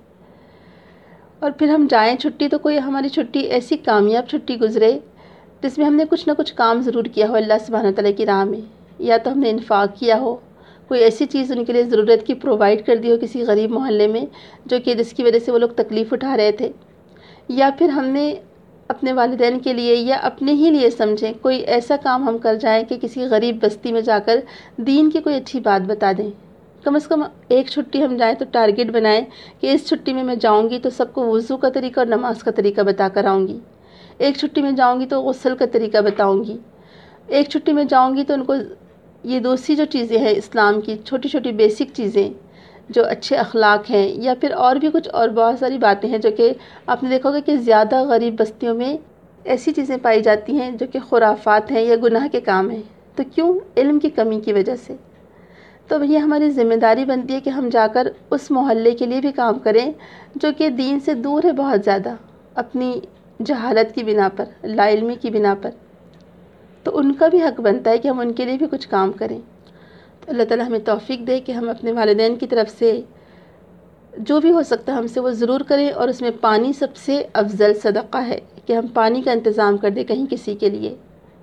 اور پھر ہم جائیں چھٹی تو کوئی ہماری چھٹی ایسی کامیاب چھٹی گزرے جس میں ہم نے کچھ نہ کچھ کام ضرور کیا ہو اللہ سبحانہ تعالیٰ کی راہ میں، یا تو ہم نے انفاق کیا ہو، کوئی ایسی چیز ان کے لیے ضرورت کی پرووائڈ کر دی ہو کسی غریب محلے میں جو کہ جس کی وجہ سے وہ لوگ تکلیف اٹھا رہے تھے، یا پھر ہم نے اپنے والدین کے لیے یا اپنے ہی لیے سمجھیں، کوئی ایسا کام ہم کر جائیں کہ کسی غریب بستی میں جا کر دین کی کوئی اچھی بات بتا دیں۔ کم از کم ایک چھٹی ہم جائیں تو ٹارگٹ بنائیں کہ اس چھٹی میں جاؤں گی تو سب کو وضو کا طریقہ اور نماز کا طریقہ بتا کر آؤں گی، ایک چھٹی میں جاؤں گی تو غسل کا طریقہ بتاؤں گی، ایک چھٹی میں جاؤں گی تو ان کو یہ دوسری جو چیزیں ہیں اسلام کی چھوٹی چھوٹی بیسک چیزیں جو اچھے اخلاق ہیں، یا پھر اور بھی کچھ اور بہت ساری باتیں ہیں جو کہ آپ نے دیکھا ہوگا کہ زیادہ غریب بستیوں میں ایسی چیزیں پائی جاتی ہیں جو کہ خرافات ہیں یا گناہ کے کام ہیں۔ تو کیوں؟ علم کی کمی کی وجہ سے۔ تو یہ ہماری ذمہ داری بنتی ہے کہ ہم جا کر اس محلے کے لیے بھی کام کریں جو کہ دین سے دور ہے بہت زیادہ، اپنی جہالت کی بنا پر، لا علمی کی بنا پر۔ تو ان کا بھی حق بنتا ہے کہ ہم ان کے لیے بھی کچھ کام کریں۔ تو اللہ تعالیٰ ہمیں توفیق دے کہ ہم اپنے والدین کی طرف سے جو بھی ہو سکتا ہے ہم سے وہ ضرور کریں، اور اس میں پانی سب سے افضل صدقہ ہے کہ ہم پانی کا انتظام کر دیں کہیں کسی کے لیے۔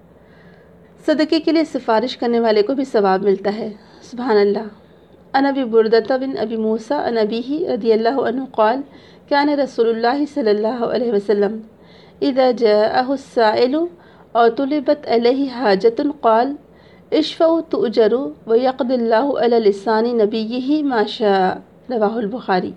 صدقے کے لیے سفارش کرنے والے کو بھی ثواب ملتا ہے، سبحان اللہ۔ عن ابی بردۃ بن ابی موسیٰ عن ابیہ رضی اللہ عنہ قال کان رسول اللہ صلی اللہ علیہ وسلم اذا جاءہ السائل او طلبت علیہ حاجۃ قال اشفعوا تؤجروا ویقضی اللہ علی لسان نبیہ ما شاء، رواہ البخاری۔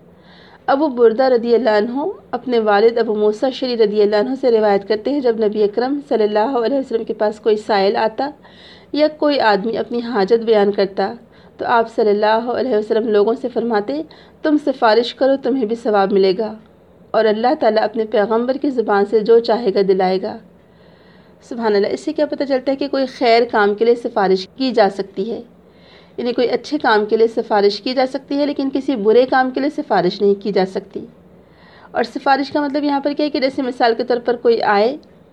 ابو بردہ رضی اللہ عنہ اپنے والد ابو موسیٰ شری رضی اللہ عنہ سے روایت کرتے ہیں، جب نبی اکرم صلی اللہ علیہ وسلم کے پاس کوئی سائل آتا یا کوئی آدمی اپنی حاجت بیان کرتا تو آپ صلی اللہ علیہ وسلم لوگوں سے فرماتے تم سفارش کرو تمہیں بھی ثواب ملے گا، اور اللہ تعالیٰ اپنے پیغمبر کی زبان سے جو چاہے گا دلائے گا۔ سبحان اللہ۔ اس سے کیا پتہ چلتا ہے کہ کوئی خیر کام کے لیے سفارش کی جا سکتی ہے، یعنی کوئی اچھے کام کے لیے سفارش کی جا سکتی ہے لیکن کسی برے کام کے لیے سفارش نہیں کی جا سکتی۔ اور سفارش کا مطلب یہاں پر کیا ہے کہ جیسے مثال کے طور پر کوئی آئے،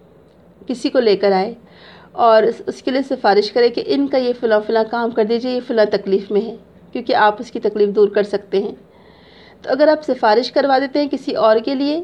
کسی کو لے کر آئے اور اس کے لیے سفارش کرے کہ ان کا یہ فلاں فلاں کام کر دیجئے، یہ فلاں تکلیف میں ہے، کیونکہ آپ اس کی تکلیف دور کر سکتے ہیں۔ تو اگر آپ سفارش کروا دیتے ہیں کسی اور کے لیے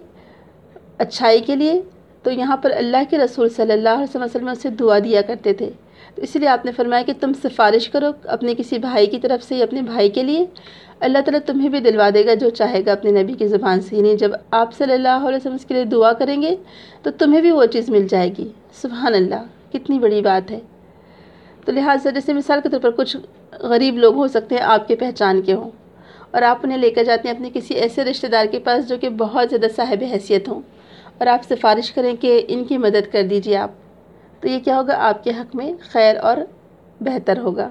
اچھائی کے لیے، تو یہاں پر اللہ کے رسول صلی اللہ علیہ وسلم اسے دعا دیا کرتے تھے۔ تو اس لیے آپ نے فرمایا کہ تم سفارش کرو اپنے کسی بھائی کی طرف سے یا اپنے بھائی کے لیے، اللہ تعالیٰ تمہیں بھی دلوا دے گا جو چاہے گا اپنے نبی کی زبان سے، یعنی جب آپ صلی اللہ علیہ وسلم اس کے لیے دعا کریں گے تو تمہیں بھی وہ چیز مل جائے گی۔ سبحان اللہ، کتنی بڑی بات ہے۔ تو لہٰذا جیسے مثال کے طور پر کچھ غریب لوگ ہو سکتے ہیں آپ کے پہچان کے ہوں، اور آپ انہیں لے کر جاتے ہیں اپنے کسی ایسے رشتہ دار کے پاس جو کہ بہت زیادہ صاحب حیثیت ہوں، اور آپ سفارش کریں کہ ان کی مدد کر دیجیے آپ، تو یہ کیا ہوگا؟ آپ کے حق میں خیر اور بہتر ہوگا۔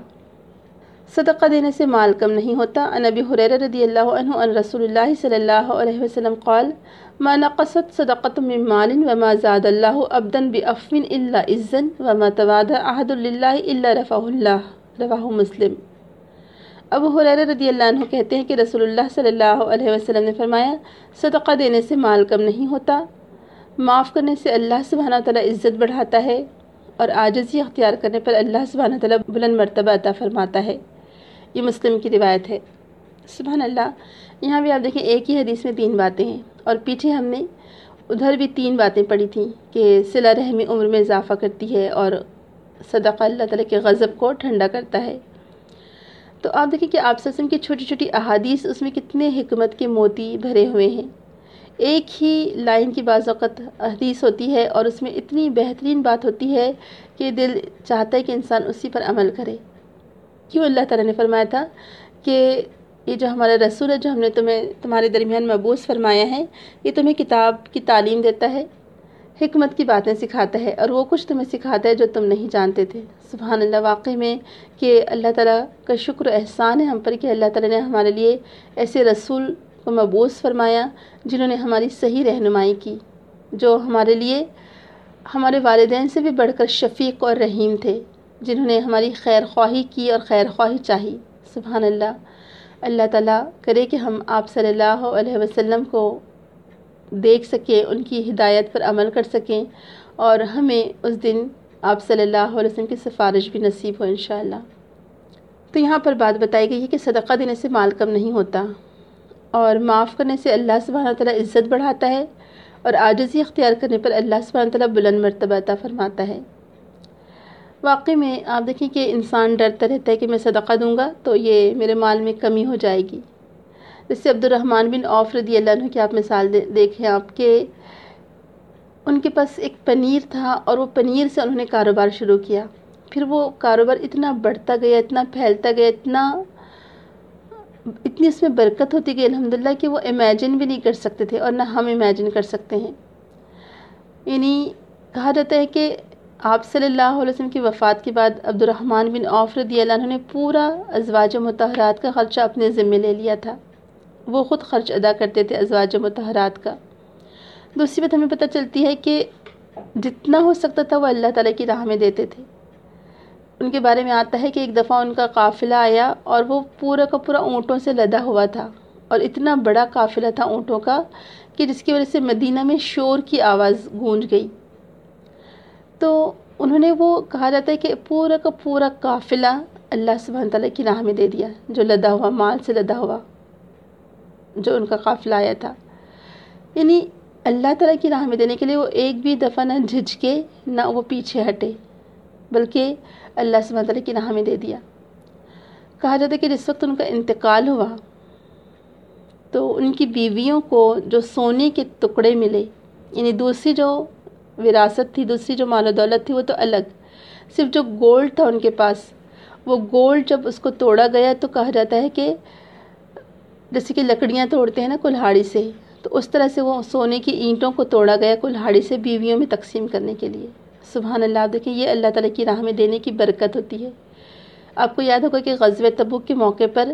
صدقہ دینے سے مال کم نہیں ہوتا۔ عن ابی ہریرہ رضی اللہ عنہ عن رسول اللہ صلی اللہ علیہ وسلم قال ما نقصت صدقۃ من مال وما زاد اللہ عبدا بعفو الا عزا وما تواضع احد للہ الا رفعہ اللہ، رواہ مسلم۔ ابو ہریرہ رضی اللہ عنہ کہتے ہیں کہ رسول اللہ صلی اللہ علیہ وسلم نے فرمایا صدقہ دینے سے مال کم نہیں ہوتا، معاف کرنے سے اللہ سبحانہ تعالیٰ عزت بڑھاتا ہے، اور عاجزی اختیار کرنے پر اللہ سبحانہ تعالیٰ بلند مرتبہ عطا فرماتا ہے۔ یہ مسلم کی روایت ہے۔ سبحان اللہ۔ یہاں بھی آپ دیکھیں ایک ہی حدیث میں 3 باتیں ہیں، اور پیچھے ہم نے ادھر بھی 3 باتیں پڑھی تھیں کہ صلہ رحمی عمر میں اضافہ کرتی ہے اور صدقہ اللہ تعالیٰ کے غضب کو ٹھنڈا کرتا ہے۔ تو آپ دیکھیں کہ آپ صلی اللہ علیہ وسلم کی چھوٹی چھوٹی احادیث اس میں کتنے حکمت کے موتی بھرے ہوئے ہیں۔ ایک ہی لائن کی بعض وقت حدیث ہوتی ہے اور اس میں اتنی بہترین بات ہوتی ہے کہ دل چاہتا ہے کہ انسان اسی پر عمل کرے۔ کیوں اللہ تعالیٰ نے فرمایا تھا کہ یہ جو ہمارا رسول ہے جو ہم نے تمہارے درمیان مبعوث فرمایا ہے، یہ تمہیں کتاب کی تعلیم دیتا ہے، حکمت کی باتیں سکھاتا ہے، اور وہ کچھ تمہیں سکھاتا ہے جو تم نہیں جانتے تھے۔ سبحان اللہ۔ واقعی میں کہ اللہ تعالیٰ کا شکر و احسان ہے ہم پر کہ اللہ تعالیٰ نے ہمارے لیے ایسے رسول کو مبعوث فرمایا جنہوں نے ہماری صحیح رہنمائی کی، جو ہمارے لیے ہمارے والدین سے بھی بڑھ کر شفیق اور رحیم تھے، جنہوں نے ہماری خیر خواہی کی اور خیر خواہی چاہی۔ سبحان اللہ۔ اللہ تعالیٰ کرے کہ ہم آپ صلی اللہ علیہ وسلم کو دیکھ سکیں، ان کی ہدایت پر عمل کر سکیں، اور ہمیں اس دن آپ صلی اللہ علیہ وسلم کی سفارش بھی نصیب ہو انشاءاللہ۔ تو یہاں پر بات بتائی گئی ہے کہ صدقہ دینے سے مال کم نہیں ہوتا، اور معاف کرنے سے اللہ سبحانہ تعالیٰ عزت بڑھاتا ہے، اور عاجزی اختیار کرنے پر اللہ سبحانہ تعالیٰ بلند مرتبہ عطا فرماتا ہے۔ واقعی میں آپ دیکھیں کہ انسان ڈرتا رہتا ہے کہ میں صدقہ دوں گا تو یہ میرے مال میں کمی ہو جائے گی۔ جیسے عبد الرحمن بن عوف رضی اللہ عنہ کی آپ مثال دیکھیں آپ کہ ان کے پاس ایک پنیر تھا اور وہ پنیر سے انہوں نے کاروبار شروع کیا. پھر وہ کاروبار اتنا بڑھتا گیا، اتنا پھیلتا گیا، اتنی اس میں برکت ہوتی گئی الحمدللہ کہ وہ امیجن بھی نہیں کر سکتے تھے، اور نہ ہم امیجن کر سکتے ہیں. یعنی کہا جاتا ہے کہ آپ صلی اللہ علیہ وسلم کی وفات کے بعد عبد الرحمن بن عوف رضی اللہ عنہ نے پورا ازواج مطہرات کا خرچہ اپنے ذمے لے لیا تھا. وہ خود خرچ ادا کرتے تھے ازواج مطہرات کا. دوسری بات ہمیں پتہ چلتی ہے کہ جتنا ہو سکتا تھا وہ اللہ تعالیٰ کی راہ میں دیتے تھے. ان کے بارے میں آتا ہے کہ ایک دفعہ ان کا قافلہ آیا اور وہ پورا کا پورا اونٹوں سے لدا ہوا تھا، اور اتنا بڑا قافلہ تھا اونٹوں کا کہ جس کی وجہ سے مدینہ میں شور کی آواز گونج گئی. تو انہوں نے وہ کہا جاتا ہے کہ پورا کا پورا قافلہ اللہ سبحانہ تعالیٰ کی راہ میں دے دیا، جو لدا ہوا، مال سے لدا ہوا جو ان کا قافلہ آیا تھا. یعنی اللہ تعالیٰ کی راہ میں دینے کے لیے وہ ایک بھی دفعہ نہ جھجکے، نہ وہ پیچھے ہٹے، بلکہ اللہ سبحانہ تعالیٰ کی راہ میں دے دیا. کہا جاتا ہے کہ جس وقت ان کا انتقال ہوا تو ان کی بیویوں کو جو سونے کے ٹکڑے ملے، یعنی دوسری جو وراثت تھی، دوسری جو مال و دولت تھی وہ تو الگ، صرف جو گولڈ تھا ان کے پاس، وہ گولڈ جب اس کو توڑا گیا تو کہا جاتا ہے کہ جیسے کہ لکڑیاں توڑتے ہیں نا کلہاڑی سے، تو اس طرح سے وہ سونے کی اینٹوں کو توڑا گیا کلہاڑی سے بیویوں میں تقسیم کرنے کے لیے. سبحان اللہ. دیکھیں یہ اللہ تعالیٰ کی راہ میں دینے کی برکت ہوتی ہے. آپ کو یاد ہوگا کہ غزوہ تبوک کے موقع پر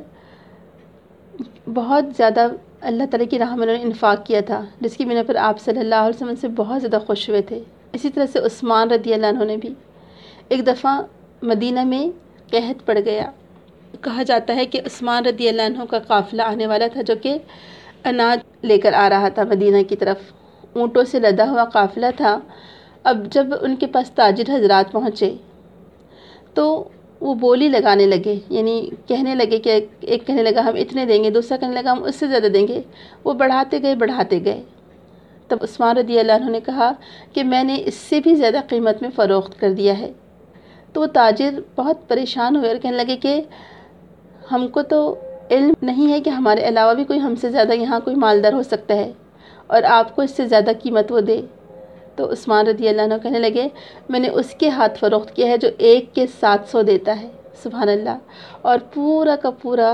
بہت زیادہ اللہ تعالیٰ کی راہ میں انہوں نے انفاق کیا تھا، جس کی بنا پر آپ صلی اللہ علیہ وسلم سے بہت زیادہ خوش ہوئے تھے. اسی طرح سے عثمان رضی اللہ عنہ نے بھی ایک دفعہ مدینہ میں قحط پڑ گیا. کہا جاتا ہے کہ عثمان رضی اللہ عنہ کا قافلہ آنے والا تھا جو کہ اناج لے کر آ رہا تھا مدینہ کی طرف. اونٹوں سے لدا ہوا قافلہ تھا. اب جب ان کے پاس تاجر حضرات پہنچے تو وہ بولی لگانے لگے، یعنی کہنے لگے کہ ایک کہنے لگا ہم اتنے دیں گے، دوسرا کہنے لگا ہم اس سے زیادہ دیں گے. وہ بڑھاتے گئے. تب عثمان رضی اللہ عنہ نے کہا کہ میں نے اس سے بھی زیادہ قیمت میں فروخت کر دیا ہے. تو وہ تاجر بہت پریشان ہوئے اور کہنے لگے کہ ہم کو تو علم نہیں ہے کہ ہمارے علاوہ بھی کوئی ہم سے زیادہ یہاں کوئی مالدار ہو سکتا ہے، اور آپ کو اس سے زیادہ قیمت وہ دے. تو عثمان رضی اللہ عنہ کہنے لگے میں نے اس کے ہاتھ فروخت کیا ہے جو ایک کے 700 دیتا ہے. سبحان اللہ. اور پورا کا پورا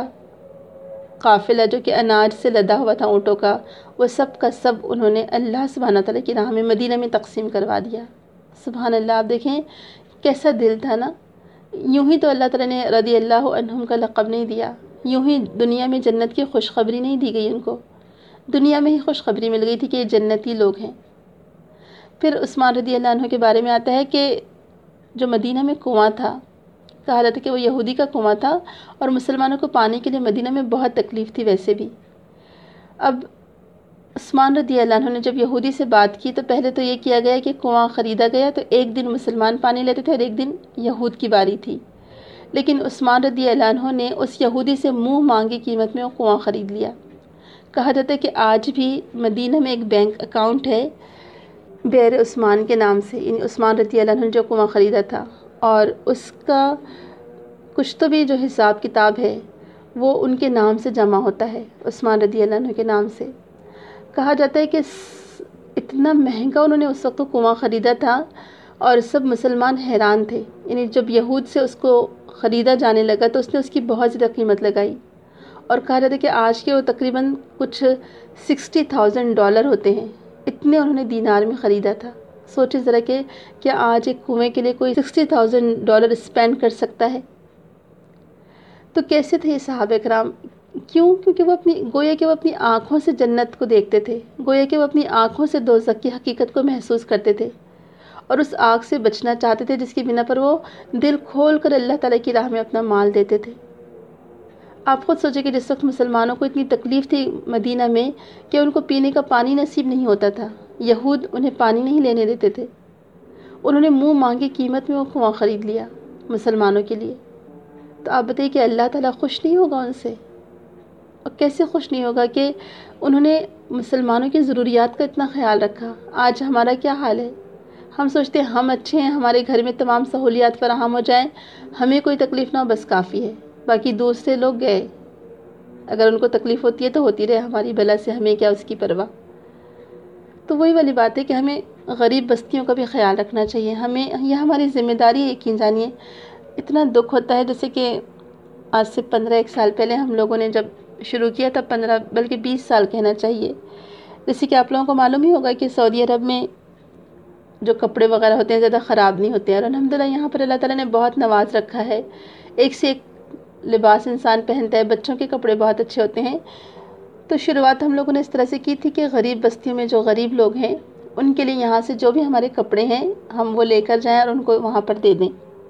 قافلہ جو کہ اناج سے لدا ہوا تھا اونٹوں کا، وہ سب کا سب انہوں نے اللہ سبحانہ تعالیٰ کی راہ میں مدینہ میں تقسیم کروا دیا. سبحان اللہ. آپ دیکھیں کیسا دل تھا نا. یوں ہی تو اللہ تعالیٰ نے رضی اللہ عنہم کا لقب نہیں دیا، یوں ہی دنیا میں جنت کی خوشخبری نہیں دی گئی ان کو. دنیا میں ہی خوشخبری مل گئی تھی کہ یہ جنتی لوگ ہیں. پھر عثمان رضی اللہ عنہ کے بارے میں آتا ہے کہ جو مدینہ میں کنواں تھا، کہا جاتا ہے کہ وہ یہودی کا کنواں تھا، اور مسلمانوں کو پانی کے لیے مدینہ میں بہت تکلیف تھی ویسے بھی. اب عثمان رضی اللہ عنہ نے جب یہودی سے بات کی تو پہلے تو یہ کیا گیا کہ کنواں خریدا گیا، تو ایک دن مسلمان پانی لیتے تھے اور ایک دن یہود کی باری تھی. لیکن عثمان رضی اللہ عنہ نے اس یہودی سے منہ مانگی قیمت میں وہ کنواں خرید لیا. کہا جاتا ہے کہ آج بھی مدینہ میں ایک بینک اکاؤنٹ ہے بیر عثمان کے نام سے، یعنی عثمان رضی اللہ عنہ نے جو کنواں خریدا تھا، اور اس کا کچھ تو بھی جو حساب کتاب ہے وہ ان کے نام سے جمع ہوتا ہے، عثمان رضی اللہ عنہ کے نام سے. کہا جاتا ہے کہ اتنا مہنگا انہوں نے اس وقت کنواں خریدا تھا اور سب مسلمان حیران تھے. یعنی جب یہود سے اس کو خریدا جانے لگا تو اس نے اس کی بہت زیادہ قیمت لگائی، اور کہا جاتا ہے کہ آج کے وہ تقریباً کچھ $60,000 ہوتے ہیں. اتنے انہوں نے دینار میں خریدا تھا. سوچے ذرا کہ کیا آج ایک کنویں کے لیے کوئی $60,000 اسپینڈ کر سکتا ہے؟ تو کیسے تھے یہ صحابہ کرام؟ کیونکہ وہ گویا کہ وہ اپنی آنکھوں سے جنت کو دیکھتے تھے، گویا کہ وہ اپنی آنکھوں سے دوزخ کی حقیقت کو محسوس کرتے تھے، اور اس آگ سے بچنا چاہتے تھے جس کی بنا پر وہ دل کھول کر اللہ تعالیٰ کی راہ میں اپنا مال دیتے تھے. آپ خود سوچیں کہ جس وقت مسلمانوں کو اتنی تکلیف تھی مدینہ میں کہ ان کو پینے کا پانی نصیب نہیں ہوتا تھا، یہود انہیں پانی نہیں لینے دیتے تھے، انہوں نے منہ مانگی قیمت میں وہ کنواں خرید لیا مسلمانوں کے لیے. تو آپ بتائیے کہ اللہ تعالیٰ خوش نہیں ہوگا ان سے؟ اور کیسے خوش نہیں ہوگا کہ انہوں نے مسلمانوں کی ضروریات کا اتنا خیال رکھا. آج ہمارا کیا حال ہے؟ ہم سوچتے ہیں ہم اچھے ہیں، ہمارے گھر میں تمام سہولیات فراہم ہو جائیں، ہمیں کوئی تکلیف نہ ہو بس کافی ہے. باقی دوسرے لوگ گئے، اگر ان کو تکلیف ہوتی ہے تو ہوتی رہے، ہماری بلا سے ہمیں کیا اس کی پرواہ. تو وہی والی بات ہے کہ ہمیں غریب بستیوں کا بھی خیال رکھنا چاہیے ہمیں، یہ ہماری ذمہ داری ہے، یقین جانیے۔ اتنا دکھ ہوتا ہے، جیسے کہ آج سے 15 سال پہلے ہم لوگوں نے جب شروع کیا تھا، 15 بلکہ 20 سال کہنا چاہیے، جیسے کہ آپ لوگوں کو معلوم ہی ہوگا کہ سعودی عرب میں جو کپڑے وغیرہ ہوتے ہیں زیادہ خراب نہیں ہوتے ہیں، اور الحمدللہ یہاں پر اللہ تعالیٰ نے بہت نواز رکھا ہے، ایک سے ایک لباس انسان پہنتا ہے، بچوں کے کپڑے بہت اچھے ہوتے ہیں۔ تو شروعات ہم لوگوں نے اس طرح سے کی تھی کہ غریب بستیوں میں جو غریب لوگ ہیں ان کے لیے یہاں سے جو بھی ہمارے کپڑے ہیں ہم وہ لے کر جائیں اور ان کو وہاں پر دے دیں۔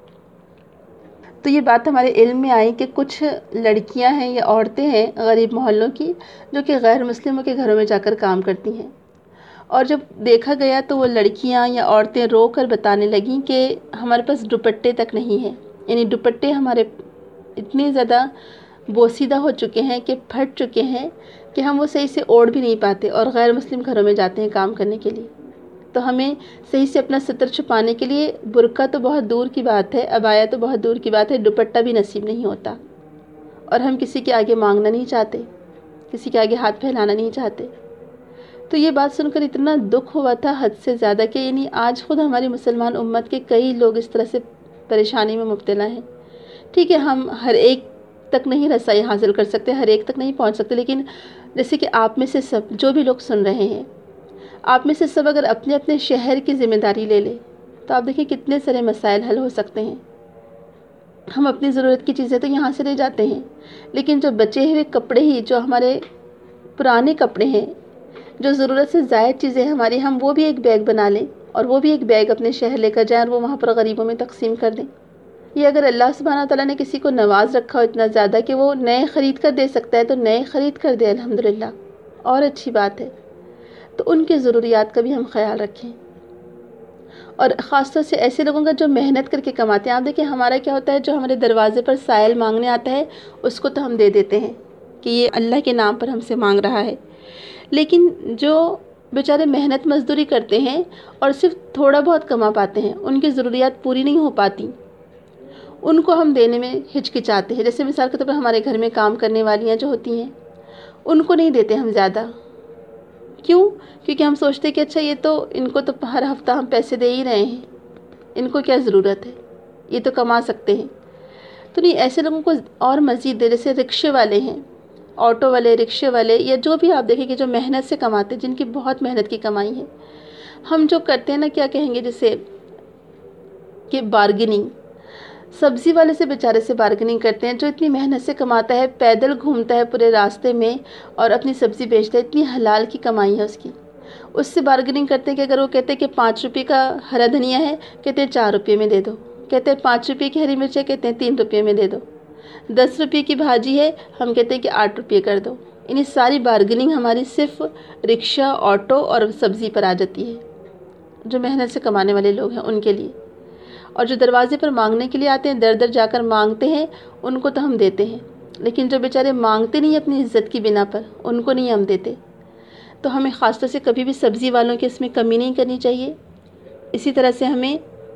تو یہ بات ہمارے علم میں آئی کہ کچھ لڑکیاں ہیں یا عورتیں ہیں غریب محلوں کی جو کہ غیر مسلموں کے گھروں میں جا کر کام کرتی ہیں، اور جب دیکھا گیا تو وہ لڑکیاں یا عورتیں رو کر بتانے لگیں کہ ہمارے پاس دوپٹے تک نہیں ہیں، یعنی دوپٹے ہمارے اتنے زیادہ بوسیدہ ہو چکے ہیں کہ پھٹ چکے ہیں کہ ہم وہ صحیح سے اوڑھ بھی نہیں پاتے، اور غیر مسلم گھروں میں جاتے ہیں کام کرنے کے لیے۔ تو ہمیں صحیح سے اپنا ستر چھپانے کے لیے برقع تو بہت دور کی بات ہے، عبایا تو بہت دور کی بات ہے، دوپٹہ بھی نصیب نہیں ہوتا، اور ہم کسی کے آگے مانگنا نہیں چاہتے، کسی کے آگے ہاتھ پھیلانا نہیں چاہتے۔ تو یہ بات سن کر اتنا دکھ ہوا تھا حد سے زیادہ کہ یعنی آج خود ہماری مسلمان امت کے کئی لوگ اس طرح سے پریشانی میں مبتلا ہیں۔ ٹھیک ہے، ہم ہر ایک تک نہیں رسائی حاصل کر سکتے، ہر ایک تک نہیں پہنچ سکتے، لیکن جیسے کہ آپ میں سے سب جو بھی لوگ سن رہے ہیں، آپ میں سے سب اگر اپنے اپنے شہر کی ذمہ داری لے لیں تو آپ دیکھیں کتنے سارے مسائل حل ہو سکتے ہیں۔ ہم اپنی ضرورت کی چیزیں تو یہاں سے لے جاتے ہیں، لیکن جو بچے ہوئے کپڑے ہی، جو ہمارے پرانے کپڑے ہیں، جو ضرورت سے زائد چیزیں ہماری، ہم وہ بھی ایک بیگ بنا لیں اور وہ بھی ایک بیگ اپنے شہر لے کر جائیں اور وہ وہاں پر غریبوں میں تقسیم کر دیں۔ یہ اگر اللہ سبحانہ تعالیٰ نے کسی کو نواز رکھا ہو اتنا زیادہ کہ وہ نئے خرید کر دے سکتا ہے تو نئے خرید کر دے، الحمدللہ، اور اچھی بات ہے۔ تو ان کے ضروریات کا بھی ہم خیال رکھیں، اور خاص طور سے ایسے لوگوں کا جو محنت کر کے کماتے ہیں۔ آپ دیکھیں ہمارا کیا ہوتا ہے، جو ہمارے دروازے پر سائل مانگنے آتا ہے اس کو تو ہم دے دیتے ہیں کہ یہ اللہ کے نام پر ہم سے مانگ رہا ہے، لیکن جو بیچارے محنت مزدوری کرتے ہیں اور صرف تھوڑا بہت کما پاتے ہیں، ان کی ضروریات پوری نہیں ہو پاتی، ان کو ہم دینے میں ہچکچاتے ہیں۔ جیسے مثال کے طور پر ہمارے گھر میں کام کرنے والیاں جو ہوتی ہیں ان کو نہیں دیتے ہم زیادہ، کیوں؟ کیونکہ ہم سوچتے ہیں کہ اچھا یہ تو ان کو تو ہر ہفتہ ہم پیسے دے ہی رہے ہیں، ان کو کیا ضرورت ہے، یہ تو کما سکتے ہیں۔ تو نہیں، ایسے لوگوں کو اور مزید دے، جیسے رکشے والے ہیں، آٹو والے، رکشے والے، یا جو بھی آپ دیکھیں کہ جو محنت سے کماتے، جن کی بہت محنت کی کمائی ہے، ہم جو کرتے ہیں نا، کیا کہیں گے، جیسے کہ بارگننگ، سبزی والے سے بیچارے سے بارگننگ کرتے ہیں جو اتنی محنت سے کماتا ہے، پیدل گھومتا ہے پورے راستے میں اور اپنی سبزی بیچتا ہے، اتنی حلال کی کمائی ہے اس کی، اس سے بارگننگ کرتے ہیں کہ اگر وہ کہتے ہیں کہ 5 روپے کا ہرا دھنیا ہے، کہتے ہیں 4 روپے میں دے دو، کہتے ہیں 5 روپے کی ہری مرچ ہے، کہتے ہیں 3 روپے میں دے دو، 10 روپے کی بھاجی ہے، ہم کہتے ہیں کہ 8 روپے کر دو۔ انہیں ساری بارگننگ ہماری صرف رکشہ، آٹو اور سبزی پر آ جاتی ہے، جو محنت سے کمانے والے لوگ ہیں ان کے لیے۔ اور جو دروازے پر مانگنے کے لیے آتے ہیں، در در جا کر مانگتے ہیں، ان کو تو ہم دیتے ہیں، لیکن جو بیچارے مانگتے نہیں اپنی عزت کی بنا پر، ان کو نہیں ہم دیتے۔ تو ہمیں خاص طور سے کبھی بھی سبزی والوں کی اس میں کمی نہیں کرنی چاہیے۔ اسی طرح سے ہمیں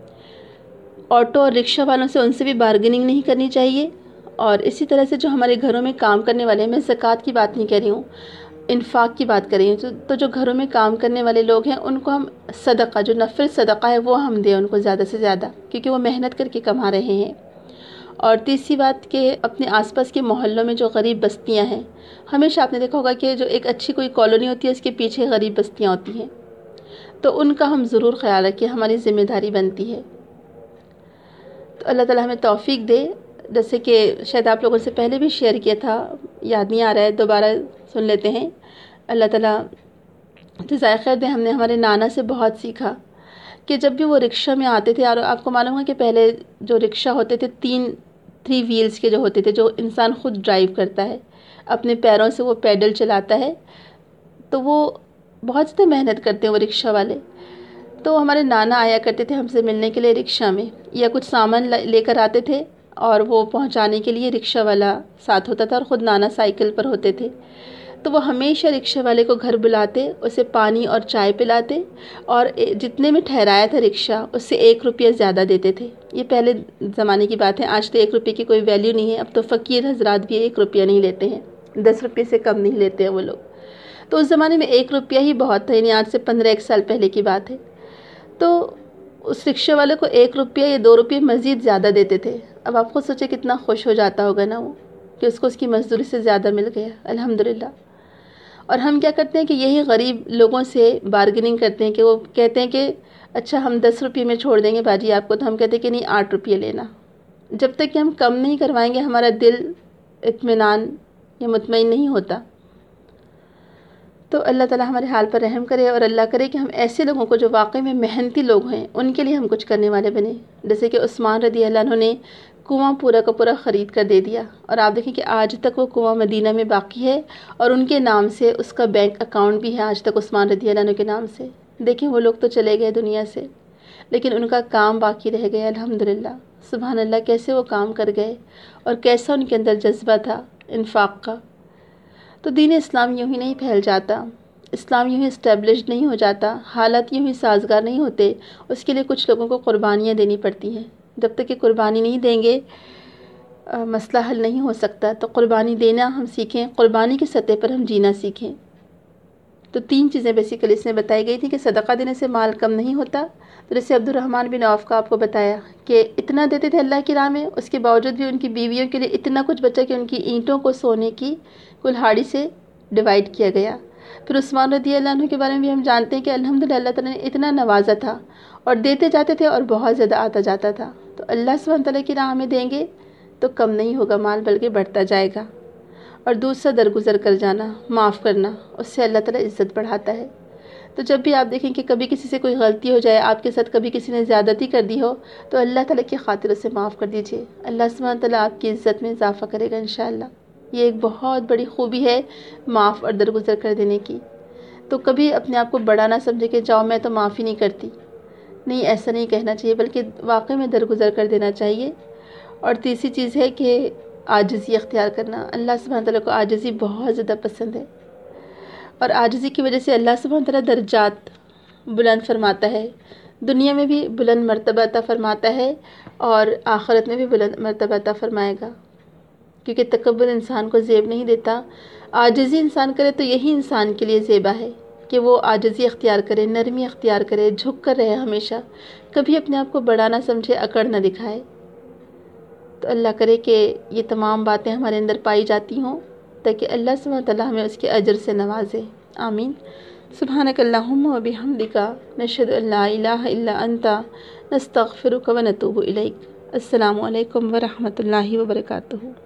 آٹو اور رکشہ والوں سے، ان سے بھی بارگننگ نہیں کرنی چاہیے، اور اسی طرح سے جو ہمارے گھروں میں کام کرنے والے ہیں، میں زکوٰۃ کی بات نہیں کر رہی ہوں، انفاق کی بات کر رہی ہوں، تو جو گھروں میں کام کرنے والے لوگ ہیں ان کو ہم صدقہ، جو نفل صدقہ ہے وہ ہم دیں ان کو زیادہ سے زیادہ، کیونکہ وہ محنت کر کے کما رہے ہیں۔ اور تیسری بات کہ اپنے آس پاس کے محلوں میں جو غریب بستیاں ہیں، ہمیشہ آپ نے دیکھا ہوگا کہ جو ایک اچھی کوئی کالونی ہوتی ہے اس کے پیچھے غریب بستیاں ہوتی ہیں، تو ان کا ہم ضرور خیال رکھیں، ہماری ذمہ داری بنتی ہے۔ تو اللہ تعالیٰ ہمیں توفیق دے، جیسے کہ شاید آپ لوگوں سے پہلے بھی شیئر کیا تھا، یاد نہیں آ رہا ہے، دوبارہ سن لیتے ہیں۔ اللہ تعالیٰ جزائے خیر دے، ہم نے ہمارے نانا سے بہت سیکھا کہ جب بھی وہ رکشہ میں آتے تھے، اور آپ کو معلوم ہے کہ پہلے جو رکشہ ہوتے تھے 3 ویلز کے جو ہوتے تھے، جو انسان خود ڈرائیو کرتا ہے، اپنے پیروں سے وہ پیڈل چلاتا ہے، تو وہ بہت زیادہ محنت کرتے ہیں وہ رکشہ والے۔ تو ہمارے نانا آیا کرتے تھے ہم سے ملنے کے لیے رکشہ میں، یا کچھ سامان لے کر آتے تھے اور وہ پہنچانے کے لیے رکشہ والا ساتھ ہوتا تھا، اور خود نانا سائیکل پر ہوتے تھے۔ تو وہ ہمیشہ رکشہ والے کو گھر بلاتے، اسے پانی اور چائے پلاتے، اور جتنے میں ٹھہرایا تھا رکشہ اس سے 1 روپیہ زیادہ دیتے تھے۔ یہ پہلے زمانے کی بات ہے، آج تو 1 روپے کی کوئی ویلیو نہیں ہے، اب تو فقیر حضرات بھی 1 روپیہ نہیں لیتے ہیں، 10 روپے سے کم نہیں لیتے ہیں وہ لوگ۔ تو اس زمانے میں 1 روپیہ ہی بہت تھا، یعنی آج سے 15 سال پہلے کی بات ہے۔ تو اس رکشے والے کو 1 روپیہ یا 2 روپیہ مزید زیادہ دیتے تھے. اب آپ خود سوچیں کتنا خوش ہو جاتا ہوگا نا وہ کہ اس کو اس کی مزدوری سے زیادہ مل گیا. الحمدللہ. اور ہم کیا کرتے ہیں کہ یہی غریب لوگوں سے بارگننگ کرتے ہیں کہ وہ کہتے ہیں کہ اچھا ہم 10 روپے میں چھوڑ دیں گے باجی آپ کو, تو ہم کہتے ہیں کہ نہیں 8 روپے لینا. جب تک کہ ہم کم نہیں کروائیں گے ہمارا دل اطمینان یا مطمئن نہیں ہوتا. تو اللہ تعالیٰ ہمارے حال پر رحم کرے, اور اللہ کرے کہ ہم ایسے لوگوں کو جو واقعی میں محنتی لوگ ہیں ان کے لیے ہم کچھ کرنے والے بنیں. جیسے کہ عثمان رضی اللہ عنہ نے کنواں پورا کا پورا خرید کر دے دیا, اور آپ دیکھیں کہ آج تک وہ کنواں مدینہ میں باقی ہے, اور ان کے نام سے اس کا بینک اکاؤنٹ بھی ہے آج تک عثمان رضی اللہ عنہ کے نام سے. دیکھیں وہ لوگ تو چلے گئے دنیا سے, لیکن ان کا کام باقی رہ گیا. الحمدللہ. سبحان اللہ, کیسے وہ کام کر گئے اور کیسا ان کے اندر جذبہ تھا انفاق کا. تو دین اسلام یوں ہی نہیں پھیل جاتا, اسلام یوں ہی اسٹیبلشڈ نہیں ہو جاتا, حالات یوں ہی سازگار نہیں ہوتے. اس کے لیے کچھ لوگوں کو قربانیاں دینی پڑتی ہیں. جب تک کہ قربانی نہیں دیں گے مسئلہ حل نہیں ہو سکتا. تو قربانی دینا ہم سیکھیں, قربانی کی سطح پر ہم جینا سیکھیں. تو 3 چیزیں بیسیکلی اس میں بتائی گئی تھی کہ صدقہ دینے سے مال کم نہیں ہوتا. تو جیسے عبد الرحمن بن عوف کا آپ کو بتایا کہ اتنا دیتے تھے اللہ کی راہ میں, اس کے باوجود بھی ان کی بیویوں کے لیے اتنا کچھ بچا کہ ان کی اینٹوں کو سونے کی کلہاڑی سے ڈیوائیڈ کیا گیا. پھر عثمان رضی اللہ عنہ کے بارے میں بھی ہم جانتے ہیں کہ الحمدللہ اللہ تعالیٰ نے اتنا نوازا تھا, اور دیتے جاتے تھے اور بہت زیادہ آتا جاتا تھا. تو اللہ سبحانہ تعالیٰ کی راہ میں دیں گے تو کم نہیں ہوگا مال, بلکہ بڑھتا جائے گا. اور دوسرا درگزر کر جانا, معاف کرنا, اس سے اللہ تعالیٰ عزت بڑھاتا ہے. تو جب بھی آپ دیکھیں کہ کبھی کسی سے کوئی غلطی ہو جائے, آپ کے ساتھ کبھی کسی نے زیادتی کر دی ہو, تو اللہ تعالیٰ کی خاطر اسے معاف کر دیجیے. اللہ سبحانہ تعالیٰ آپ کی عزت میں اضافہ کرے گا انشاءاللہ. یہ ایک بہت بڑی خوبی ہے معاف اور درگزر کر دینے کی. تو کبھی اپنے آپ کو بڑا نہ سمجھے کہ جاؤ میں تو معافی نہیں کرتی. نہیں, ایسا نہیں کہنا چاہیے, بلکہ واقعی میں درگزر کر دینا چاہیے. اور تیسری چیز ہے کہ عاجزی اختیار کرنا. اللہ سبحانہ تعالیٰ کو عاجزی بہت زیادہ پسند ہے, اور عاجزی کی وجہ سے اللہ سبحانہ تعالیٰ درجات بلند فرماتا ہے. دنیا میں بھی بلند مرتبہ عطا فرماتا ہے, اور آخرت میں بھی بلند مرتبہ عطا فرمائے گا. کیونکہ تکبر انسان کو زیب نہیں دیتا. عاجزی انسان کرے تو یہی انسان کے لیے زیبا ہے کہ وہ عاجزی اختیار کرے, نرمی اختیار کرے, جھک کر رہے ہمیشہ, کبھی اپنے آپ کو بڑا نہ سمجھے, اکڑ نہ دکھائے. تو اللہ کرے کہ یہ تمام باتیں ہمارے اندر پائی جاتی ہوں, تاکہ اللہ سبحانہ تعالیٰ ہمیں اس کے اجر سے نوازے. آمین. سبحانک اللہم و بحمدک, نشہد ان لا الہ الا انت, نستغفرک و نتوب الیک. السلام علیکم ورحمۃ اللہ وبرکاتہ.